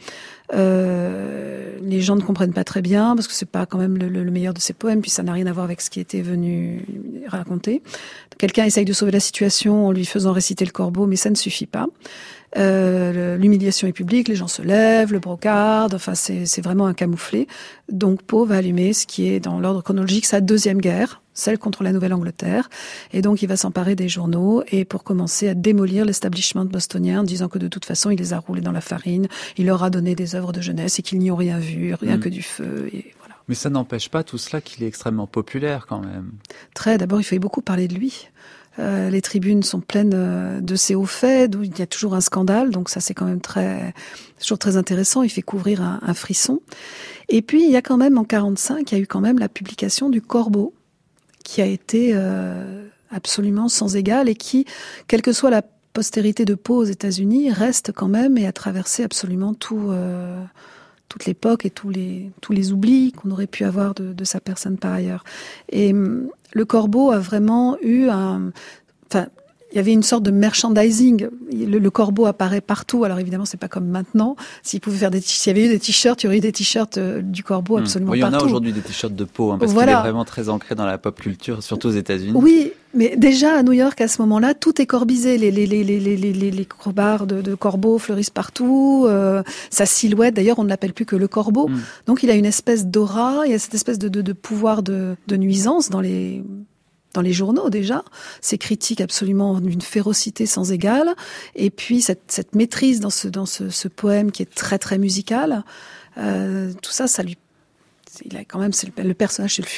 Euh, les gens ne comprennent pas très bien parce que c'est pas quand même le, le meilleur de ses poèmes, puis ça n'a rien à voir avec ce qui était venu raconter. Quelqu'un essaye de sauver la situation en lui faisant réciter le corbeau, mais ça ne suffit pas. Euh, l'humiliation est publique, les gens se lèvent, le brocarde, enfin c'est, c'est vraiment un camouflet. Donc Poe va allumer ce qui est dans l'ordre chronologique sa deuxième guerre, celle contre la Nouvelle-Angleterre, et donc il va s'emparer des journaux et pour commencer à démolir l'establishment bostonien en disant que de toute façon il les a roulés dans la farine, il leur a donné des œuvres de jeunesse et qu'ils n'y ont rien vu, rien mmh. que du feu et voilà. Mais ça n'empêche pas tout cela qu'il est extrêmement populaire quand même. Très, d'abord il fallait beaucoup parler de lui. Euh, les tribunes sont pleines euh, de ces hauts faits, d'où il y a toujours un scandale, donc ça c'est quand même très, toujours très intéressant, il fait couvrir un, un frisson. Et puis il y a quand même en quarante-cinq, il y a eu quand même la publication du Corbeau, qui a été euh, absolument sans égal et qui, quelle que soit la postérité de Poe aux États-Unis, reste quand même et a traversé absolument tout, euh, toute l'époque et tous les, tous les oublis qu'on aurait pu avoir de, de sa personne par ailleurs. Et le Corbeau a vraiment eu un... Enfin, il y avait une sorte de merchandising. Le, le corbeau apparaît partout. Alors évidemment, c'est pas comme maintenant. S'il pouvait faire des, s'il y avait eu des t-shirts, il y aurait eu des t-shirts euh, du corbeau absolument mmh. oui, partout. Il y en a aujourd'hui des t-shirts de Poe, hein, parce voilà. qu'il est vraiment très ancré dans la pop culture, surtout aux États-Unis. Oui, mais déjà à New York, à ce moment-là, tout est corbisé. Les les les les les les les, les crobards de, de corbeau fleurissent partout. Euh, sa silhouette, d'ailleurs, on ne l'appelle plus que le corbeau. Mmh. Donc il a une espèce d'aura, il y a cette espèce de de, de pouvoir de, de nuisance dans les dans les journaux déjà, ces critiques absolument d'une férocité sans égale, et puis cette, cette maîtrise dans ce dans ce, ce poème qui est très très musical, euh, tout ça, ça lui, il a quand même, c'est le, le personnage, c'est le fureux.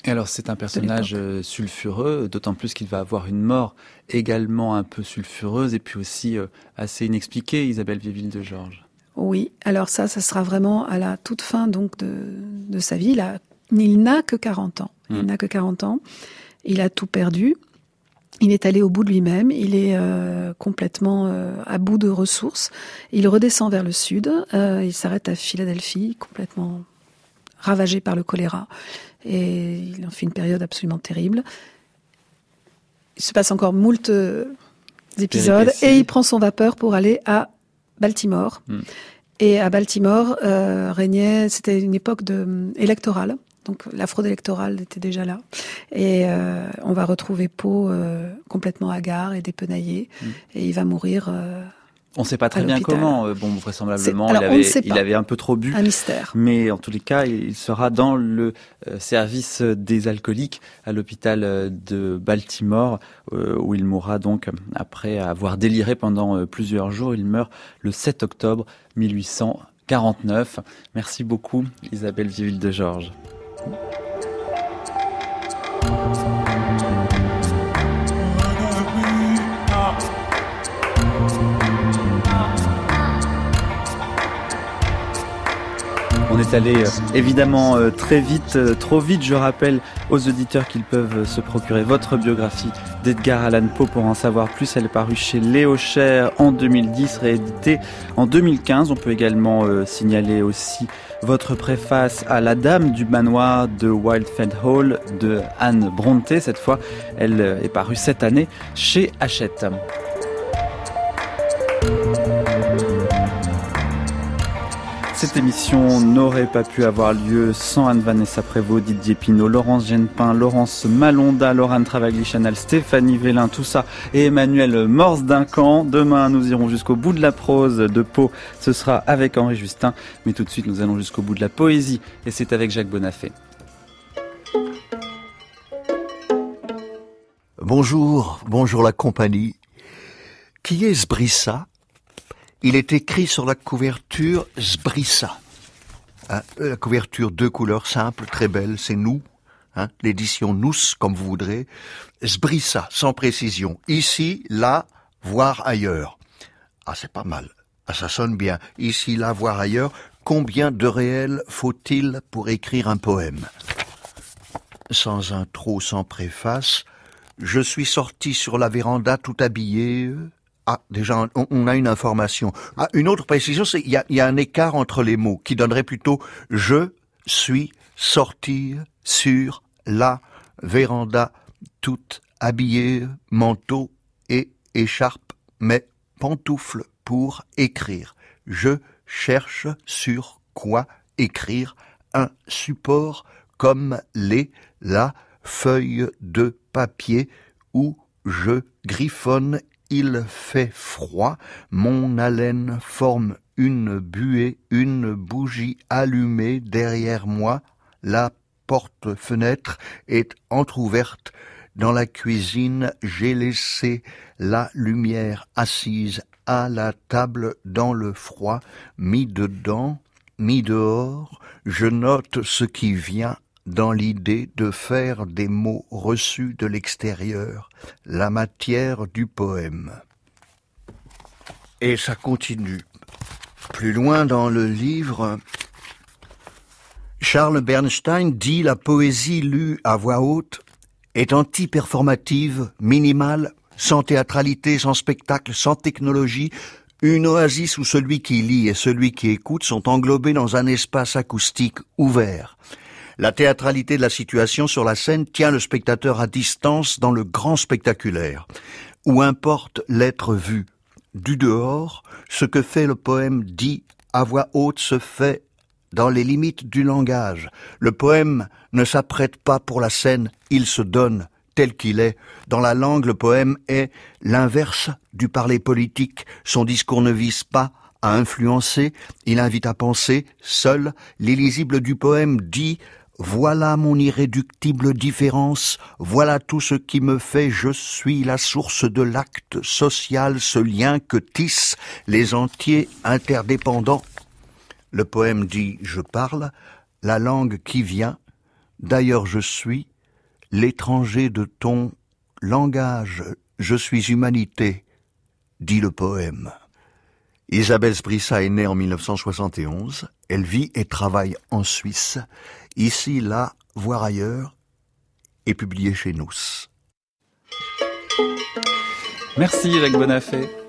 Et alors c'est un personnage sulfureux, d'autant plus qu'il va avoir une mort également un peu sulfureuse et puis aussi euh, assez inexpliquée, Isabelle Viéville de Georges. Oui, alors ça, ça sera vraiment à la toute fin donc de, de sa vie. Il, a, il n'a que quarante ans. Il mmh. n'a que quarante ans. Il a tout perdu. Il est allé au bout de lui-même. Il est euh, complètement euh, à bout de ressources. Il redescend vers le sud. Euh, il s'arrête à Philadelphie, complètement ravagé par le choléra. Et il en fait une période absolument terrible. Il se passe encore moult euh, épisodes. Péripéties. Et il prend son vapeur pour aller à Baltimore. Mmh. Et à Baltimore, euh, régnait, c'était une époque de, euh, électorale. Donc la fraude électorale était déjà là. Et euh, on va retrouver Poe euh, complètement hagard et dépenaillé. Mmh. Et il va mourir... Euh, On ne sait pas très bien comment. Bon, vraisemblablement, alors, il, avait, il avait un peu trop bu. Un mystère. Mais en tous les cas, il sera dans le euh, service des alcooliques à l'hôpital de Baltimore, euh, où il mourra donc après avoir déliré pendant euh, plusieurs jours. Il meurt le sept octobre mille huit cent quarante-neuf. Merci beaucoup, Isabelle Viéville de Georges. On est allé euh, évidemment euh, très vite, euh, trop vite. Je rappelle aux auditeurs qu'ils peuvent euh, se procurer votre biographie d'Edgar Allan Poe pour en savoir plus. Elle est parue chez Léo Cher en deux mille dix, rééditée en deux mille quinze. On peut également euh, signaler aussi votre préface à La Dame du Manoir de Wildfell Hall de Anne Brontë. Cette fois, elle euh, est parue cette année chez Hachette. Cette émission n'aurait pas pu avoir lieu sans Anne-Vanessa Prévost, Didier Pinault, Laurence Genepin, Laurence Malonda, Laurent Travagli-Chanal, Stéphanie Vélin, tout ça, et Emmanuel Morse-Duncan. Demain, nous irons jusqu'au bout de la prose de Poe. Ce sera avec Henri Justin. Mais tout de suite, nous allons jusqu'au bout de la poésie. Et c'est avec Jacques Bonafé. Bonjour, bonjour la compagnie. Qui est Sbrissa ? Il est écrit sur la couverture Sbrissa. Hein, la couverture deux couleurs simples, très belle, c'est nous. Hein, l'édition Nous, comme vous voudrez. Sbrissa, sans précision. Ici, là, voire ailleurs. Ah, c'est pas mal. Ah, ça sonne bien. Ici, là, voire ailleurs. Combien de réels faut-il pour écrire un poème ? Sans intro, sans préface, je suis sorti sur la véranda tout habillé... Ah, déjà, on, on a une information. Ah, une autre précision, c'est qu'il y a, y a un écart entre les mots qui donnerait plutôt « je suis sorti sur la véranda toute habillée, manteau et écharpe, mais pantoufles pour écrire. Je cherche sur quoi écrire un support comme les, la feuille de papier où je griffonne. Il fait froid, mon haleine forme une buée, une bougie allumée derrière moi, la porte-fenêtre est entr'ouverte, dans la cuisine j'ai laissé la lumière assise à la table dans le froid, mis dedans, mis dehors, je note ce qui vient dans l'idée de faire des mots reçus de l'extérieur, la matière du poème. Et ça continue. Plus loin dans le livre, Charles Bernstein dit la poésie lue à voix haute est anti-performative, minimale, sans théâtralité, sans spectacle, sans technologie, une oasis où celui qui lit et celui qui écoute sont englobés dans un espace acoustique ouvert. La théâtralité de la situation sur la scène tient le spectateur à distance dans le grand spectaculaire, où importe l'être vu. Du dehors, ce que fait le poème dit à voix haute se fait dans les limites du langage. Le poème ne s'apprête pas pour la scène, il se donne tel qu'il est. Dans la langue, le poème est l'inverse du parler politique. Son discours ne vise pas à influencer, il invite à penser. Seul, l'illisible du poème dit « Voilà mon irréductible différence, voilà tout ce qui me fait, je suis la source de l'acte social, ce lien que tissent les entiers interdépendants. » Le poème dit « Je parle, la langue qui vient, d'ailleurs je suis, l'étranger de ton langage, je suis humanité, dit le poème. Isabelle Sbrissa est née en mille neuf cent soixante et onze. Elle vit et travaille en Suisse. Ici, là, voire ailleurs, est publié chez nous. Merci Jacques Bonafé.